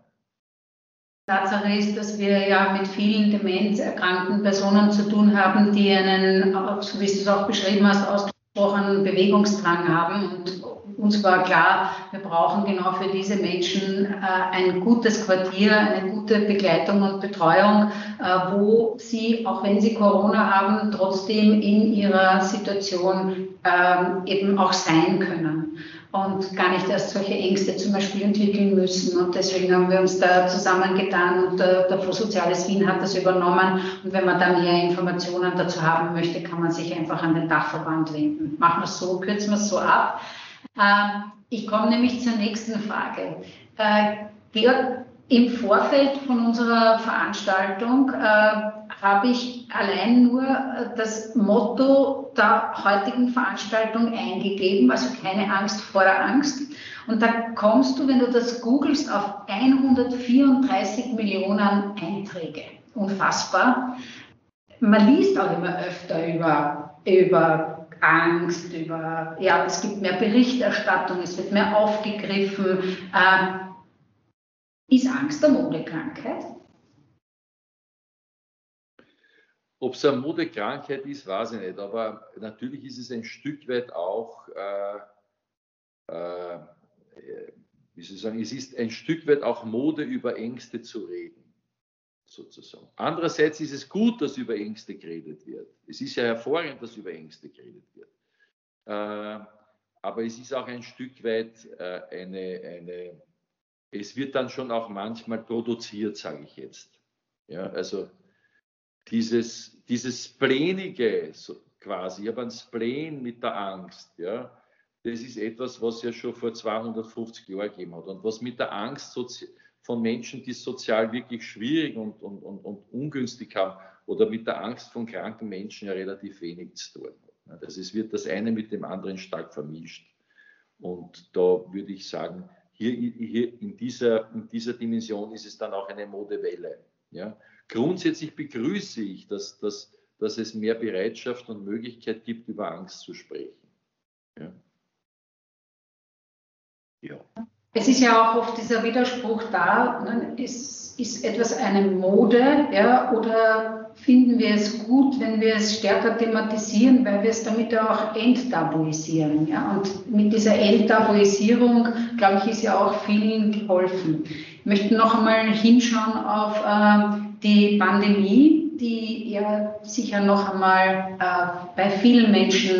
Tatsache ist, dass wir ja mit vielen demenzerkrankten Personen zu tun haben, die einen, so wie du es auch beschrieben hast, ausgesprochenen Bewegungsdrang haben. Und uns war klar, wir brauchen genau für diese Menschen ein gutes Quartier, eine gute Begleitung und Betreuung, wo sie, auch wenn sie Corona haben, trotzdem in ihrer Situation eben auch sein können. Und gar nicht erst solche Ängste zum Beispiel entwickeln müssen. Und deswegen haben wir uns da zusammengetan und der Fonds Soziales Wien hat das übernommen. Und wenn man da mehr Informationen dazu haben möchte, kann man sich einfach an den Dachverband wenden. Machen wir es so, kürzen wir es so ab. Ich komme nämlich zur nächsten Frage. Georg, im Vorfeld von unserer Veranstaltung habe ich allein nur das Motto der heutigen Veranstaltung eingegeben, also keine Angst vor der Angst. Und da kommst du, wenn du das googelst, auf 134 Millionen Einträge. Unfassbar. Man liest auch immer öfter über Angst, ja, es gibt mehr Berichterstattung, es wird mehr aufgegriffen. Ist Angst eine Modekrankheit? Ob es eine Modekrankheit ist, weiß ich nicht. Aber natürlich ist es ein Stück weit auch, wie soll ich sagen, es ist ein Stück weit auch Mode, über Ängste zu reden, sozusagen. Andererseits ist es gut, dass über Ängste geredet wird. Es ist ja hervorragend, dass über Ängste geredet wird. Aber es ist auch ein Stück weit es wird dann schon auch manchmal produziert, sage ich jetzt. Ja, also dieses Spleenige so quasi, ich habe ein Spleen mit der Angst, ja, das ist etwas, was ja schon vor 250 Jahren gegeben hat und was mit der Angst von Menschen, die sozial wirklich schwierig und ungünstig haben oder mit der Angst von kranken Menschen ja relativ wenig zu tun hat. Also es wird das eine mit dem anderen stark vermischt. Und da würde ich sagen, hier in dieser Dimension ist es dann auch eine Modewelle. Ja. Grundsätzlich begrüße ich, dass es mehr Bereitschaft und Möglichkeit gibt, über Angst zu sprechen. Ja. Ja. Es ist ja auch oft dieser Widerspruch da, ne? Ist etwas eine Mode, ja, oder finden wir es gut, wenn wir es stärker thematisieren, weil wir es damit auch enttabuisieren. Ja? Und mit dieser Enttabuisierung, glaube ich, ist ja auch vielen geholfen. Ich möchte noch einmal hinschauen auf die Pandemie, die ja sicher noch einmal bei vielen Menschen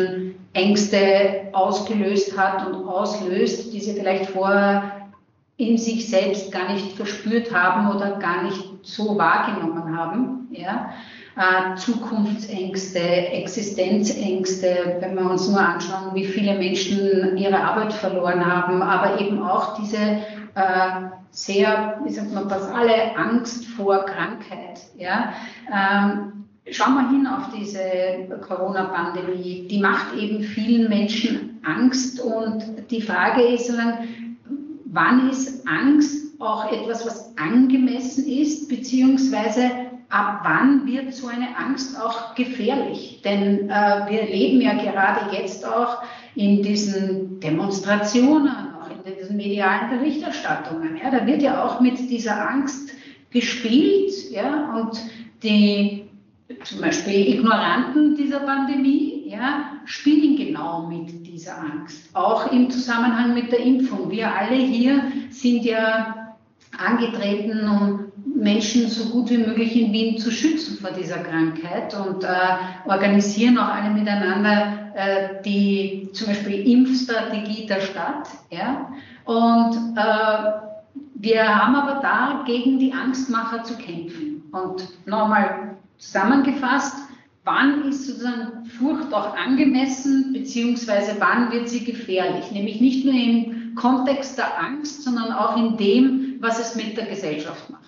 Ängste ausgelöst hat und auslöst, die sie vielleicht vorher in sich selbst gar nicht verspürt haben oder gar nicht so wahrgenommen haben. Ja? Zukunftsängste, Existenzängste, wenn wir uns nur anschauen, wie viele Menschen ihre Arbeit verloren haben, aber eben auch diese sehr, wie sagt man, basale Angst vor Krankheit. Ja? Schauen wir hin auf diese Corona-Pandemie. Die macht eben vielen Menschen Angst und die Frage ist, wann ist Angst auch etwas, was angemessen ist, beziehungsweise ab wann wird so eine Angst auch gefährlich? Denn wir leben ja gerade jetzt auch in diesen Demonstrationen, auch in diesen medialen Berichterstattungen. Ja, da wird ja auch mit dieser Angst gespielt, ja, und die zum Beispiel Ignoranten dieser Pandemie, ja, spielen genau mit dieser Angst. Auch im Zusammenhang mit der Impfung. Wir alle hier sind ja angetreten, um Menschen so gut wie möglich in Wien zu schützen vor dieser Krankheit und organisieren auch alle miteinander die zum Beispiel Impfstrategie der Stadt. Ja? Und wir haben aber da gegen die Angstmacher zu kämpfen. Und nochmal zusammengefasst, wann ist sozusagen Furcht auch angemessen, beziehungsweise wann wird sie gefährlich? Nämlich nicht nur im Kontext der Angst, sondern auch in dem, was es mit der Gesellschaft macht.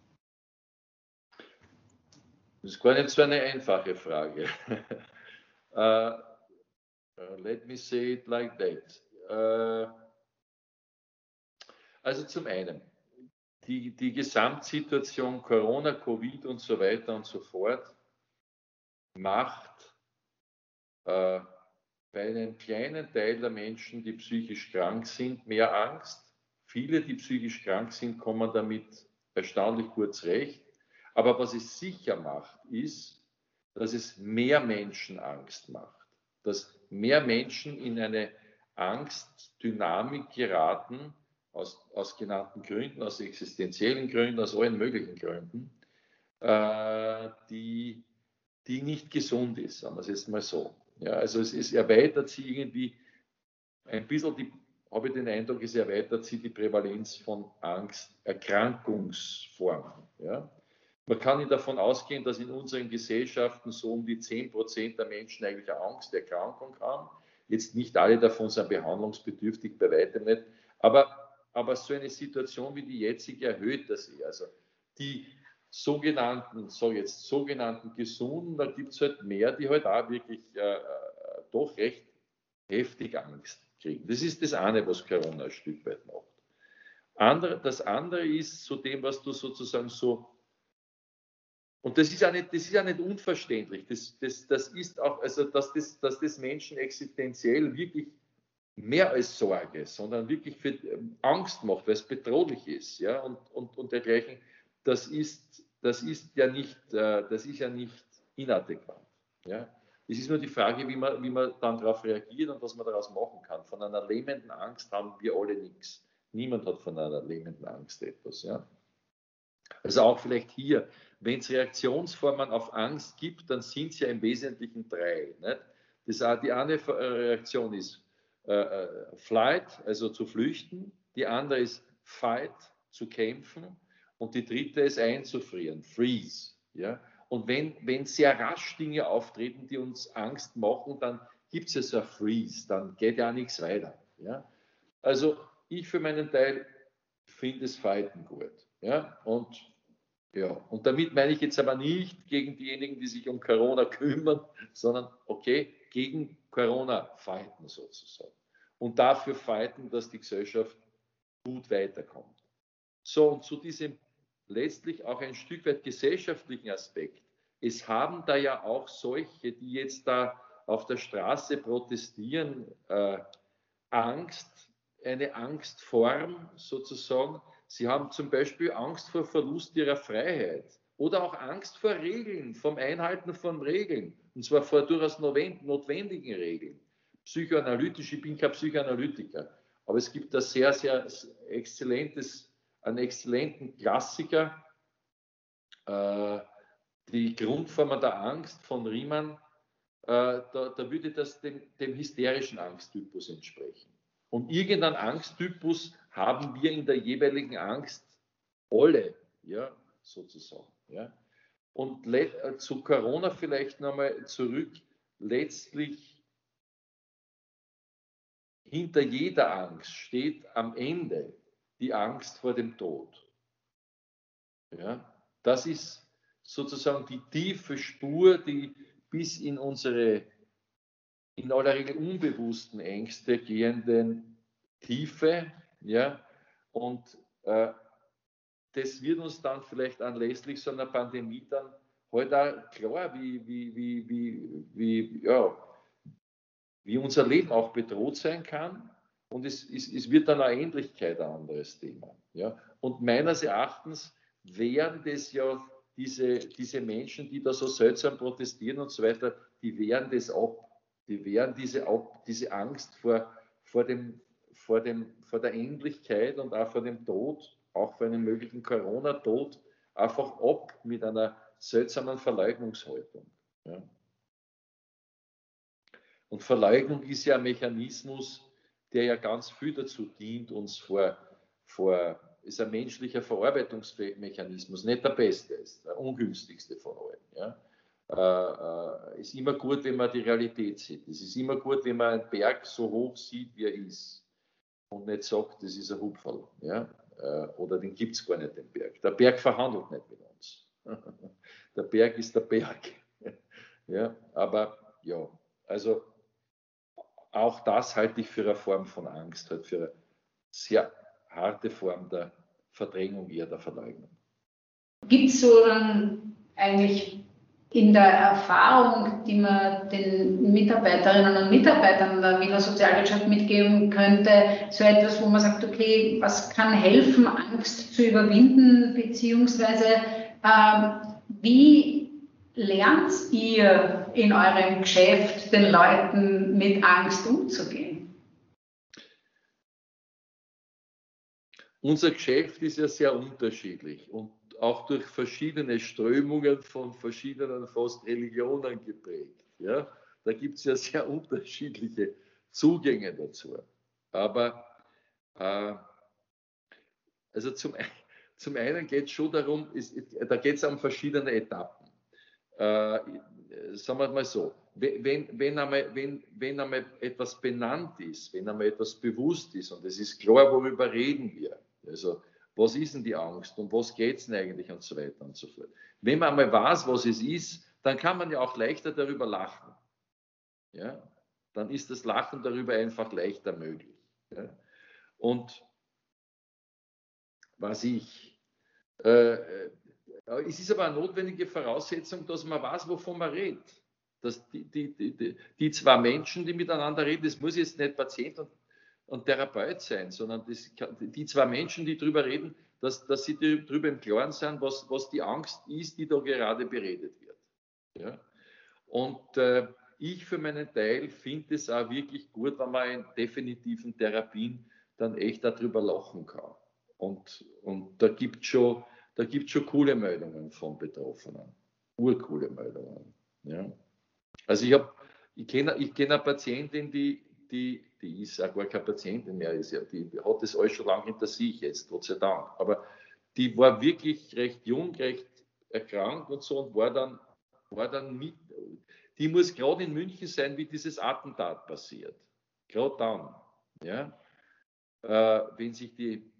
Das ist gar nicht so eine einfache Frage. Let me say it like that. Also zum einen, die Gesamtsituation Corona, Covid und so weiter und so fort macht bei einem kleinen Teil der Menschen, die psychisch krank sind, mehr Angst. Viele, die psychisch krank sind, kommen damit erstaunlich gut zurecht. Aber was es sicher macht, ist, dass es mehr Menschen Angst macht. Dass mehr Menschen in eine Angstdynamik geraten, aus genannten Gründen, aus existenziellen Gründen, aus allen möglichen Gründen, die nicht gesund ist, sagen wir es jetzt mal so. Ja, also es erweitert sich irgendwie ein bisschen, habe ich den Eindruck, es erweitert sich die Prävalenz von Angsterkrankungsformen. Ja. Man kann nicht davon ausgehen, dass in unseren Gesellschaften so um die 10% der Menschen eigentlich eine Angsterkrankung haben. Jetzt nicht alle davon sind behandlungsbedürftig, bei weitem nicht. Aber so eine Situation wie die jetzige erhöht das eher. Also die sogenannten Gesunden, da gibt es halt mehr, die halt auch wirklich doch recht heftig Angst kriegen. Das ist das eine, was Corona ein Stück weit macht. Das andere ist zu dem, was du sozusagen so, und das ist ja nicht unverständlich, das ist auch, also dass das Menschen existenziell wirklich mehr als Sorge, sondern wirklich für Angst macht, weil es bedrohlich ist, ja, und dergleichen, das ist ja nicht inadäquat, ja. Es ist nur die Frage, wie man dann darauf reagiert und was man daraus machen kann. Von einer lähmenden Angst haben wir alle nichts. Niemand hat von einer lähmenden Angst etwas, ja. Also auch vielleicht hier, wenn es Reaktionsformen auf Angst gibt, dann sind es ja im Wesentlichen drei. Nicht? Die eine Reaktion ist Flight, also zu flüchten. Die andere ist Fight, zu kämpfen. Und die dritte ist einzufrieren, Freeze. Ja? Und wenn sehr rasch Dinge auftreten, die uns Angst machen, dann gibt es ja so ein Freeze, dann geht ja nichts weiter. Ja? Also ich für meinen Teil finde das Fighten gut. Ja? Und damit meine ich jetzt aber nicht gegen diejenigen, die sich um Corona kümmern, sondern gegen Corona fighten sozusagen. Und dafür fighten, dass die Gesellschaft gut weiterkommt. So, und zu diesem letztlich auch ein Stück weit gesellschaftlichen Aspekt. Es haben da ja auch solche, die jetzt da auf der Straße protestieren, Angst, eine Angstform sozusagen. Sie haben zum Beispiel Angst vor Verlust ihrer Freiheit oder auch Angst vor Regeln, vom Einhalten von Regeln, und zwar vor durchaus notwendigen Regeln. Psychoanalytisch, ich bin kein Psychoanalytiker, aber es gibt da sehr, sehr einen exzellenten Klassiker, die Grundformen der Angst von Riemann, da würde das dem hysterischen Angsttypus entsprechen. Und irgendeinen Angsttypus haben wir in der jeweiligen Angst alle, ja, sozusagen. Ja. Und zu Corona vielleicht nochmal zurück, letztlich hinter jeder Angst steht am Ende die Angst vor dem Tod. Ja. Das ist sozusagen die tiefe Spur, die bis in unsere in aller Regel unbewussten Ängste gehenden Tiefe, ja, und das wird uns dann vielleicht anlässlich so einer Pandemie dann halt auch klar, wie unser Leben auch bedroht sein kann, und es wird dann eine Ähnlichkeit ein anderes Thema. Ja. Und meines Erachtens wären das ja diese Menschen, die da so seltsam protestieren und so weiter, die wehren das ab. Die wehren diese Angst vor der Endlichkeit und auch vor dem Tod, auch vor einem möglichen Corona-Tod, einfach ab mit einer seltsamen Verleugnungshaltung. Ja. Und Verleugnung ist ja ein Mechanismus, der ja ganz viel dazu dient, uns ist ein menschlicher Verarbeitungsmechanismus, nicht der beste ist, der ungünstigste von allen. Ja. Es ist immer gut, wenn man die Realität sieht. Es ist immer gut, wenn man einen Berg so hoch sieht, wie er ist, und nicht sagt, das ist ein Hupferl. Ja. Oder den gibt es gar nicht, den Berg. Der Berg verhandelt nicht mit uns. Der Berg ist der Berg. Ja, aber ja, also auch das halte ich für eine Form von Angst, halt für eine sehr harte Form der Verdrängung, eher der Verleugnung. Gibt es so dann eigentlich in der Erfahrung, die man den Mitarbeiterinnen und Mitarbeitern der Wiener Sozialwirtschaft mitgeben könnte, so etwas, wo man sagt, okay, was kann helfen, Angst zu überwinden, beziehungsweise wie lernt ihr in eurem Geschäft den Leuten mit Angst umzugehen? Unser Geschäft ist ja sehr unterschiedlich und auch durch verschiedene Strömungen von verschiedenen fast Religionen geprägt. Ja? Da gibt es ja sehr unterschiedliche Zugänge dazu. Aber also zum einen geht es schon darum, da geht es um verschiedene Etappen. Sagen wir mal so, wenn einmal etwas benannt ist, wenn einmal etwas bewusst ist und es ist klar, worüber reden wir, also was ist denn die Angst und was geht es denn eigentlich und so weiter und so fort. Wenn man einmal weiß, was es ist, dann kann man ja auch leichter darüber lachen. Ja? Dann ist das Lachen darüber einfach leichter möglich. Ja? Und es ist aber eine notwendige Voraussetzung, dass man weiß, wovon man redet. Dass die zwei Menschen, die miteinander reden, das muss jetzt nicht Patient und Therapeut sein, sondern die zwei Menschen, die darüber reden, dass sie darüber im Klaren sind, was die Angst ist, die da gerade beredet wird. Ja? Und ich für meinen Teil finde es auch wirklich gut, wenn man in definitiven Therapien dann echt darüber lachen kann. Und da gibt es schon coole Meldungen von Betroffenen. Urcoole Meldungen. Ja. Also ich kenne eine Patientin, die ist auch gar keine Patientin mehr, die hat das alles schon lange hinter sich jetzt, Gott sei Dank. Aber die war wirklich recht jung, recht erkrankt und so, und war dann mit. Die muss gerade in München sein, wie dieses Attentat passiert. Gerade dann. Ja. Wenn sich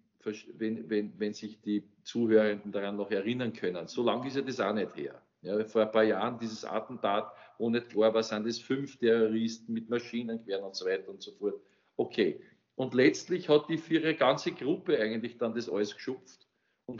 die Zuhörenden daran noch erinnern können. So lange ist ja das auch nicht her. Ja, vor ein paar Jahren dieses Attentat, wo nicht klar war, sind es 5 Terroristen mit Maschinengewehren und so weiter und so fort. Okay. Und letztlich hat die für ihre ganze Gruppe eigentlich dann das alles geschupft und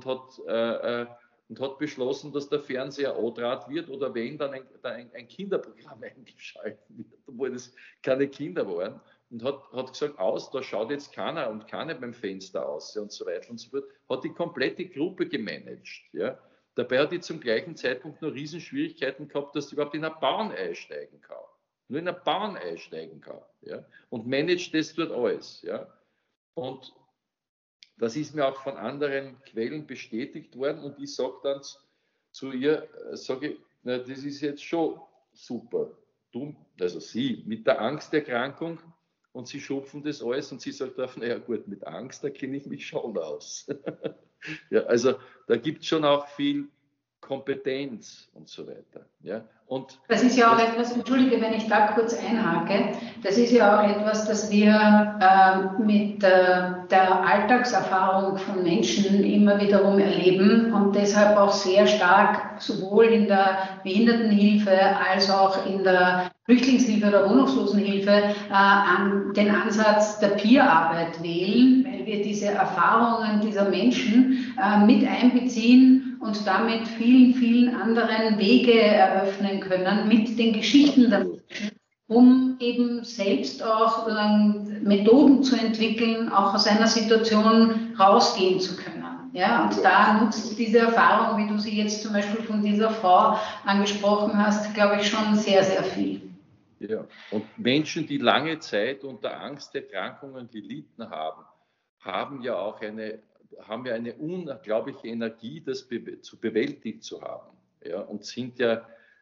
hat beschlossen, dass der Fernseher andraht wird oder wenn, dann ein Kinderprogramm eingeschaltet wird, obwohl das keine Kinder waren. Und hat gesagt, da schaut jetzt keiner und keine beim Fenster aus und so weiter und so fort. Hat die komplette Gruppe gemanagt. Ja. Dabei hat die zum gleichen Zeitpunkt nur Riesenschwierigkeiten gehabt, dass sie überhaupt in eine Bahn einsteigen kann. Nur in eine Bahn einsteigen kann. Ja. Und managt das dort alles. Ja. Und das ist mir auch von anderen Quellen bestätigt worden und ich sage dann zu ihr, das ist jetzt schon super. also sie, mit der Angsterkrankung und sie schupfen das alles und sie sagt, naja gut, mit Angst, da kenne ich mich schon aus. Ja, also da gibt es schon auch viel Kompetenz und so weiter. Ja, und das ist ja auch etwas, entschuldige, wenn ich da kurz einhake, das ist ja auch etwas, das wir mit der Alltagserfahrung von Menschen immer wiederum erleben und deshalb auch sehr stark sowohl in der Behindertenhilfe als auch in der Flüchtlingshilfe oder Wohnungslosenhilfe an den Ansatz der Peerarbeit wählen, weil wir diese Erfahrungen dieser Menschen mit einbeziehen und damit vielen, vielen anderen Wege eröffnen können mit den Geschichten der Menschen, um eben selbst auch Methoden zu entwickeln, auch aus einer Situation rausgehen zu können. Ja, und da nutzt diese Erfahrung, wie du sie jetzt zum Beispiel von dieser Frau angesprochen hast, glaube ich, schon sehr, sehr viel. Ja, und Menschen, die lange Zeit unter Angsterkrankungen gelitten haben, haben ja eine unglaubliche Energie, das zu bewältigt zu haben. Ja, und sind ja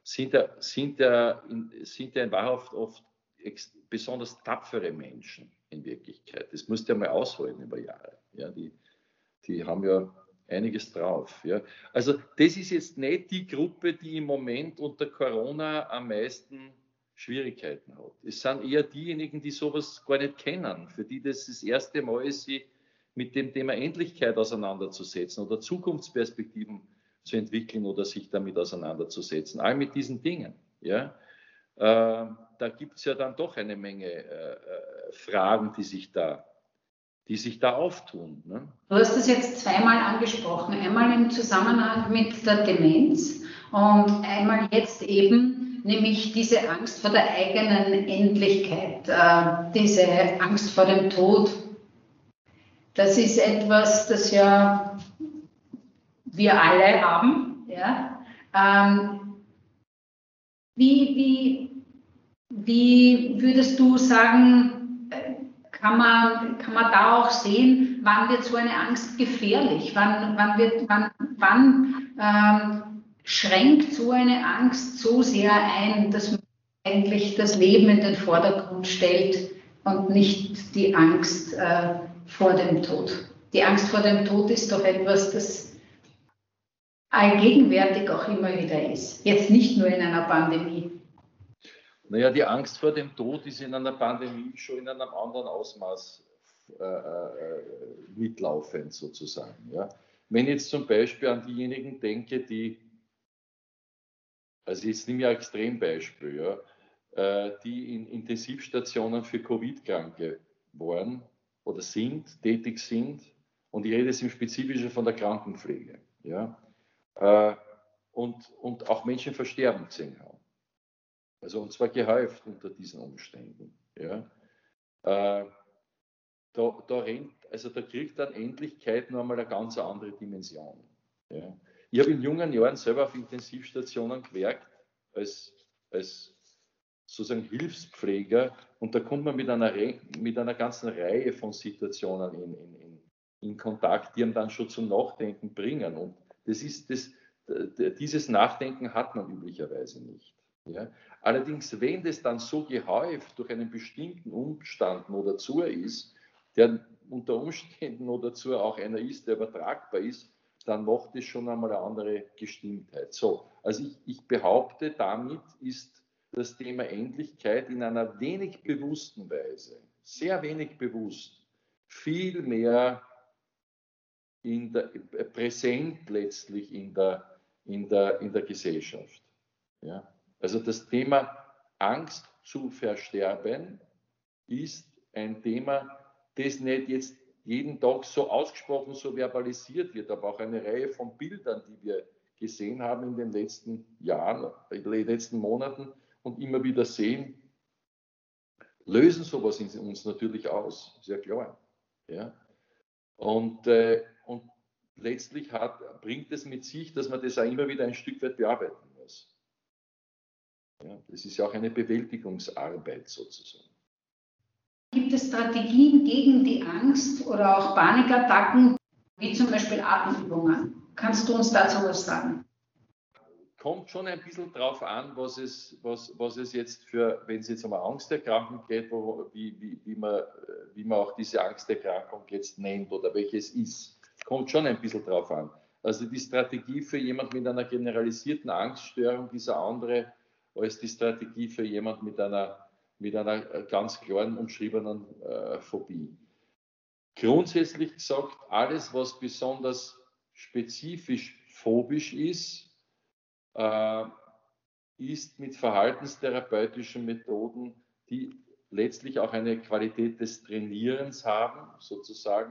in Wahrheit oft besonders tapfere Menschen in Wirklichkeit. Das musst du ja mal aushalten über Jahre. Ja, die haben ja einiges drauf. Ja. Also das ist jetzt nicht die Gruppe, die im Moment unter Corona am meisten Schwierigkeiten hat. Es sind eher diejenigen, die sowas gar nicht kennen, für die das erste Mal ist, sie mit dem Thema Endlichkeit auseinanderzusetzen oder Zukunftsperspektiven zu entwickeln oder sich damit auseinanderzusetzen. All mit diesen Dingen. Ja. Da gibt es ja dann doch eine Menge Fragen, die sich da auftun. Ne? Du hast das jetzt zweimal angesprochen. Einmal im Zusammenhang mit der Demenz und einmal jetzt eben, nämlich diese Angst vor der eigenen Endlichkeit, diese Angst vor dem Tod. Das ist etwas, das ja wir alle haben. Ja? Wie würdest du sagen, kann man da auch sehen, wann wird so eine Angst gefährlich? Wann schränkt so eine Angst so sehr ein, dass man eigentlich das Leben in den Vordergrund stellt und nicht die Angst vor dem Tod? Die Angst vor dem Tod ist doch etwas, das allgegenwärtig auch immer wieder ist. Jetzt nicht nur in einer Pandemie. Naja, die Angst vor dem Tod ist in einer Pandemie schon in einem anderen Ausmaß mitlaufend sozusagen. Ja. Wenn ich jetzt zum Beispiel an diejenigen denke, also jetzt nehme ich ein Extrembeispiel, ja, die in Intensivstationen für Covid-Kranke waren oder tätig sind, und ich rede jetzt im Spezifischen von der Krankenpflege, ja, und auch Menschen versterben gesehen haben. Also und zwar gehäuft unter diesen Umständen. Ja. Da kriegt dann Endlichkeit noch einmal eine ganz andere Dimension. Ja. Ich habe in jungen Jahren selber auf Intensivstationen gewerkt als sozusagen Hilfspfleger, und da kommt man mit einer ganzen Reihe von Situationen in Kontakt, die einem dann schon zum Nachdenken bringen. Und dieses Nachdenken hat man üblicherweise nicht. Ja. Allerdings, wenn das dann so gehäuft durch einen bestimmten Umstand noch dazu ist, der unter Umständen noch dazu auch einer ist, der übertragbar ist, dann macht es schon einmal eine andere Gestimmtheit. So, also ich behaupte, damit ist das Thema Endlichkeit in einer wenig bewussten Weise, sehr wenig bewusst, viel mehr präsent letztlich in der Gesellschaft. Ja. Also das Thema Angst zu versterben ist ein Thema, das nicht jetzt jeden Tag so ausgesprochen, so verbalisiert wird, aber auch eine Reihe von Bildern, die wir gesehen haben in den letzten Jahren, in den letzten Monaten und immer wieder sehen, lösen sowas in uns natürlich aus, sehr klar. Ja? Und letztlich bringt es mit sich, dass man das auch immer wieder ein Stück weit bearbeiten muss. Ja, das ist ja auch eine Bewältigungsarbeit sozusagen. Gibt es Strategien gegen die Angst oder auch Panikattacken, wie zum Beispiel Atemübungen? Kannst du uns dazu was sagen? kommt schon ein bisschen drauf an, was es jetzt für, wenn es jetzt um eine Angsterkrankung geht, wie man auch diese Angsterkrankung jetzt nennt oder welches ist. Kommt schon ein bisschen drauf an. Also die Strategie für jemanden mit einer generalisierten Angststörung ist eine andere als die Strategie für jemanden mit einer ganz klaren umschriebenen Phobie. Grundsätzlich gesagt, alles, was besonders spezifisch phobisch ist, ist mit verhaltenstherapeutischen Methoden, die letztlich auch eine Qualität des Trainierens haben, sozusagen,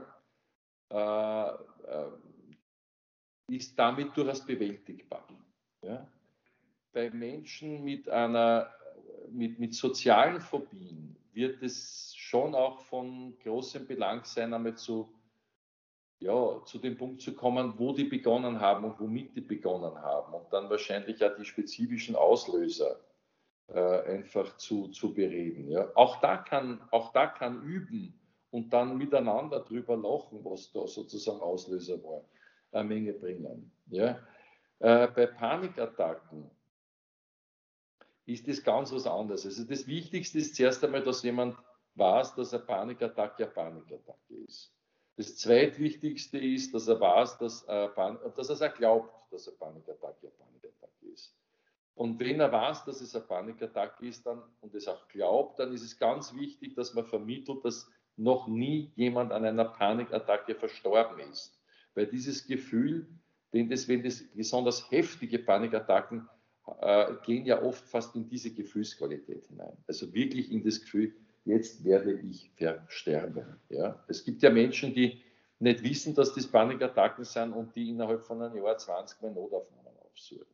ist damit durchaus bewältigbar. Ja? Bei Menschen mit sozialen Phobien wird es schon auch von großem Belang sein, einmal zu dem Punkt zu kommen, wo die begonnen haben und womit die begonnen haben und dann wahrscheinlich auch die spezifischen Auslöser einfach zu bereden. Ja. Auch da kann üben und dann miteinander drüber lachen, was da sozusagen Auslöser war, eine Menge bringen. Ja. Bei Panikattacken ist das ganz was anderes. Also das Wichtigste ist zuerst einmal, dass jemand weiß, dass eine Panikattacke ist. Das Zweitwichtigste ist, dass er weiß, dass er es auch glaubt, dass eine Panikattacke ist. Und wenn er weiß, dass es eine Panikattacke ist und es auch glaubt, dann ist es ganz wichtig, dass man vermittelt, dass noch nie jemand an einer Panikattacke verstorben ist. Weil dieses Gefühl, wenn das besonders heftige Panikattacken gehen ja oft fast in diese Gefühlsqualität hinein. Also wirklich in das Gefühl, jetzt werde ich versterben. Ja? Es gibt ja Menschen, die nicht wissen, dass das Panikattacken sind und die innerhalb von einem Jahr 20 Mal Notaufnahmen aufsuchen.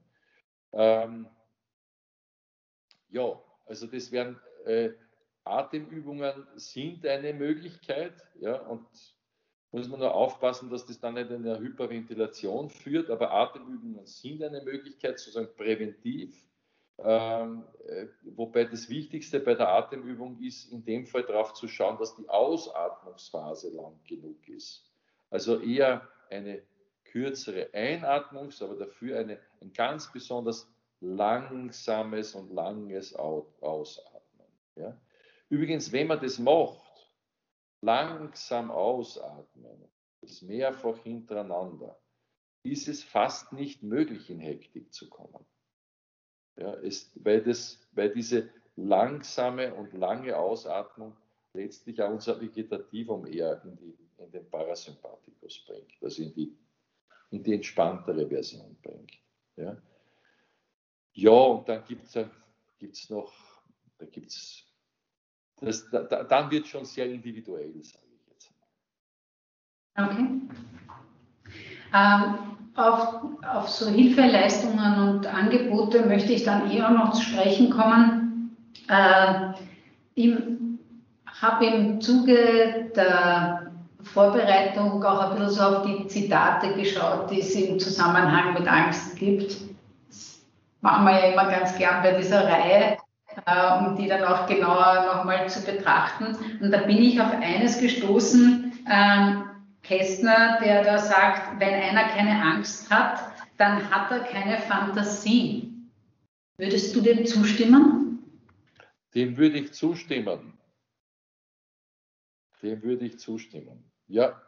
Ja, also das wären Atemübungen sind eine Möglichkeit, ja, und muss man nur aufpassen, dass das dann nicht in eine Hyperventilation führt, aber Atemübungen sind eine Möglichkeit, sozusagen präventiv. Wobei das Wichtigste bei der Atemübung ist, in dem Fall darauf zu schauen, dass die Ausatmungsphase lang genug ist. Also eher eine kürzere aber dafür ein ganz besonders langsames und langes Ausatmen. Ja? Übrigens, wenn man das macht, langsam ausatmen, das mehrfach hintereinander, ist es fast nicht möglich, in Hektik zu kommen. Ja, weil diese langsame und lange Ausatmung letztlich auch unser Vegetativum eher in den Parasympathikus bringt, also in die entspanntere Version bringt. Ja, und dann gibt's noch, dann wird es schon sehr individuell, sage ich jetzt mal. Okay. Auf so Hilfeleistungen und Angebote möchte ich dann eher noch zu sprechen kommen. Ich habe im Zuge der Vorbereitung auch ein bisschen so auf die Zitate geschaut, die es im Zusammenhang mit Angst gibt. Das machen wir ja immer ganz gern bei dieser Reihe, um die dann auch genauer nochmal zu betrachten. Und da bin ich auf eines gestoßen, Kästner, der da sagt, wenn einer keine Angst hat, dann hat er keine Fantasie. Würdest du dem zustimmen? Dem würde ich zustimmen. Ja.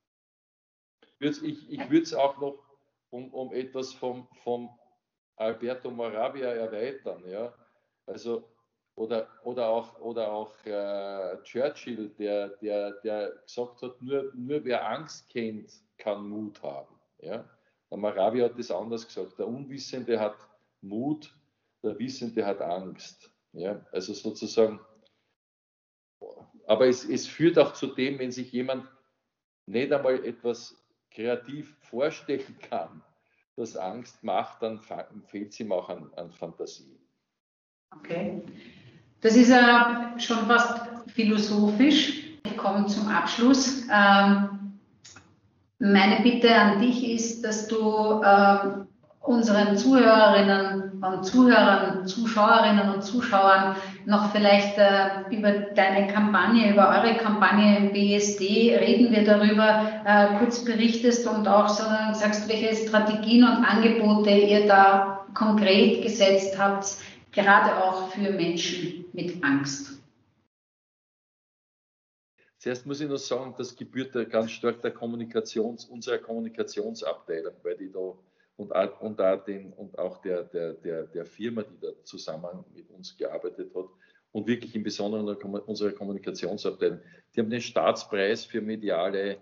Ich würde es auch noch um etwas vom Alberto Moravia erweitern. Ja? Also, oder auch Churchill, der gesagt hat, nur wer Angst kennt, kann Mut haben. Ja? Der Moravia hat das anders gesagt. Der Unwissende hat Mut, der Wissende hat Angst. Ja? Also sozusagen, aber es führt auch zu dem, wenn sich jemand nicht einmal etwas kreativ vorstellen kann, das Angst macht, dann fehlt es ihm auch an Fantasie. Okay. Das ist ja schon fast philosophisch. Ich komme zum Abschluss. Meine Bitte an dich ist, dass du unseren Zuhörerinnen und Zuhörern, Zuschauerinnen und Zuschauern noch vielleicht über deine Kampagne, über eure Kampagne im BSD, reden wir darüber, kurz berichtest und auch sagst, welche Strategien und Angebote ihr da konkret gesetzt habt, gerade auch für Menschen mit Angst? Zuerst muss ich noch sagen, das gebührt ganz stark unserer Kommunikationsabteilung, weil die da und auch der Firma, die da zusammen mit uns gearbeitet hat und wirklich im Besonderen unserer Kommunikationsabteilung, die haben den Staatspreis für mediale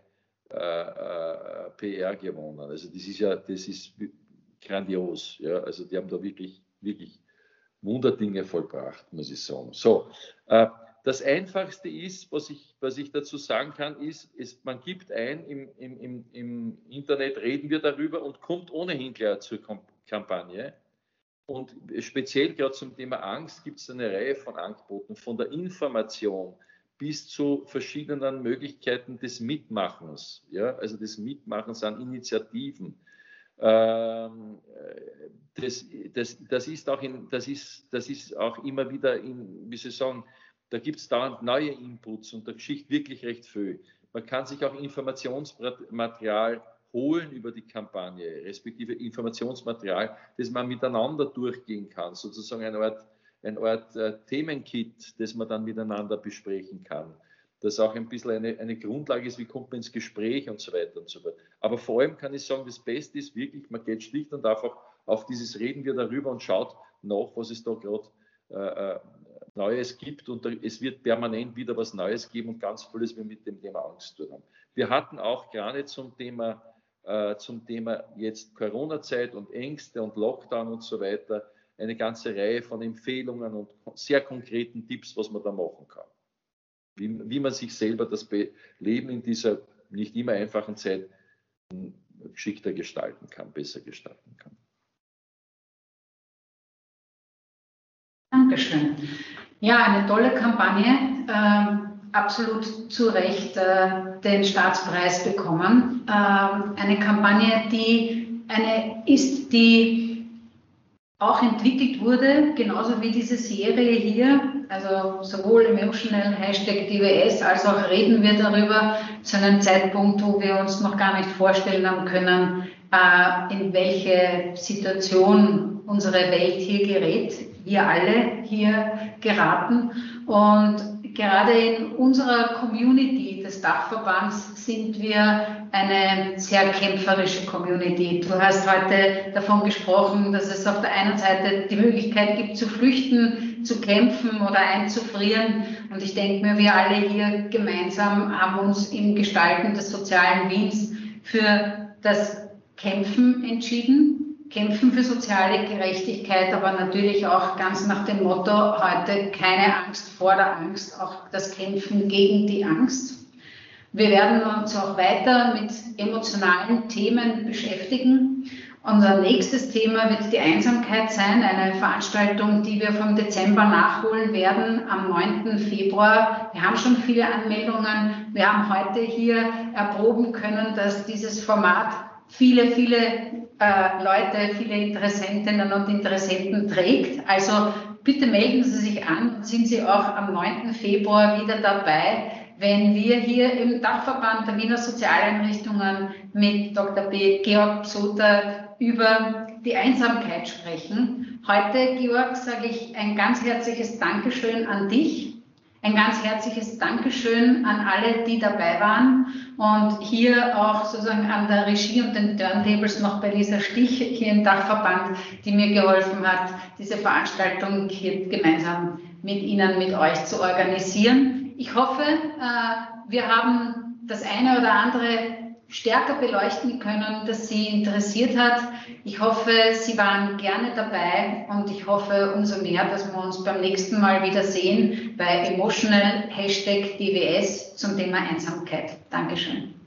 PR gewonnen. Also das ist grandios. Ja? Also die haben da wirklich Wunderdinge vollbracht, muss ich sagen. So, das Einfachste ist, was ich dazu sagen kann, ist, man gibt ein, im Internet reden wir darüber und kommt ohnehin gleich zur Kampagne. Und speziell gerade zum Thema Angst gibt es eine Reihe von Angeboten, von der Information bis zu verschiedenen Möglichkeiten des Mitmachens, ja, also des Mitmachens an Initiativen. Das ist auch immer wieder, wie Sie sagen, da gibt es dauernd neue Inputs und da geschieht wirklich recht viel. Man kann sich auch Informationsmaterial holen über die Kampagne, respektive Informationsmaterial, das man miteinander durchgehen kann, sozusagen eine Art Themenkit, das man dann miteinander besprechen kann. Das auch ein bisschen eine Grundlage ist, wie kommt man ins Gespräch und so weiter und so fort. Aber vor allem kann ich sagen, das Beste ist wirklich, man geht schlicht und einfach auf dieses Reden wir darüber und schaut nach, was es da gerade Neues gibt, und es wird permanent wieder was Neues geben und ganz vieles wir mit dem Thema Angst zu tun haben. Wir hatten auch gerade zum Thema jetzt Corona-Zeit und Ängste und Lockdown und so weiter eine ganze Reihe von Empfehlungen und sehr konkreten Tipps, was man da machen kann. Wie man sich selber das Leben in dieser nicht immer einfachen Zeit geschickter gestalten kann, besser gestalten kann. Dankeschön. Ja, eine tolle Kampagne, absolut zu Recht den Staatspreis bekommen. Eine Kampagne, die auch entwickelt wurde, genauso wie diese Serie hier, also sowohl Emotional #DWS als auch reden wir darüber, zu einem Zeitpunkt, wo wir uns noch gar nicht vorstellen haben können, in welche Situation unsere Welt hier gerät, wir alle hier geraten. Und gerade in unserer Community des Dachverbands sind wir eine sehr kämpferische Community. Du hast heute davon gesprochen, dass es auf der einen Seite die Möglichkeit gibt, zu flüchten, zu kämpfen oder einzufrieren. Und ich denke mir, wir alle hier gemeinsam haben uns im Gestalten des sozialen Wiens für das Kämpfen entschieden. Kämpfen für soziale Gerechtigkeit, aber natürlich auch ganz nach dem Motto, heute keine Angst vor der Angst, auch das Kämpfen gegen die Angst. Wir werden uns auch weiter mit emotionalen Themen beschäftigen. Unser nächstes Thema wird die Einsamkeit sein, eine Veranstaltung, die wir vom Dezember nachholen werden, am 9. Februar. Wir haben schon viele Anmeldungen. Wir haben heute hier erproben können, dass dieses Format viele Leute, viele Interessentinnen und Interessenten trägt. Also bitte melden Sie sich an und sind Sie auch am 9. Februar wieder dabei, wenn wir hier im Dachverband der Wiener Sozialeinrichtungen mit Dr. Georg Psoter über die Einsamkeit sprechen. Heute, Georg, sage ich ein ganz herzliches Dankeschön an dich. Ein ganz herzliches Dankeschön an alle, die dabei waren, und hier auch sozusagen an der Regie und den Turntables noch bei Lisa Stich hier im Dachverband, die mir geholfen hat, diese Veranstaltung hier gemeinsam mit Ihnen, mit euch zu organisieren. Ich hoffe, wir haben das eine oder andere stärker beleuchten können, das Sie interessiert hat. Ich hoffe, Sie waren gerne dabei, und ich hoffe umso mehr, dass wir uns beim nächsten Mal wieder sehen bei Emotional #DWS zum Thema Einsamkeit. Dankeschön.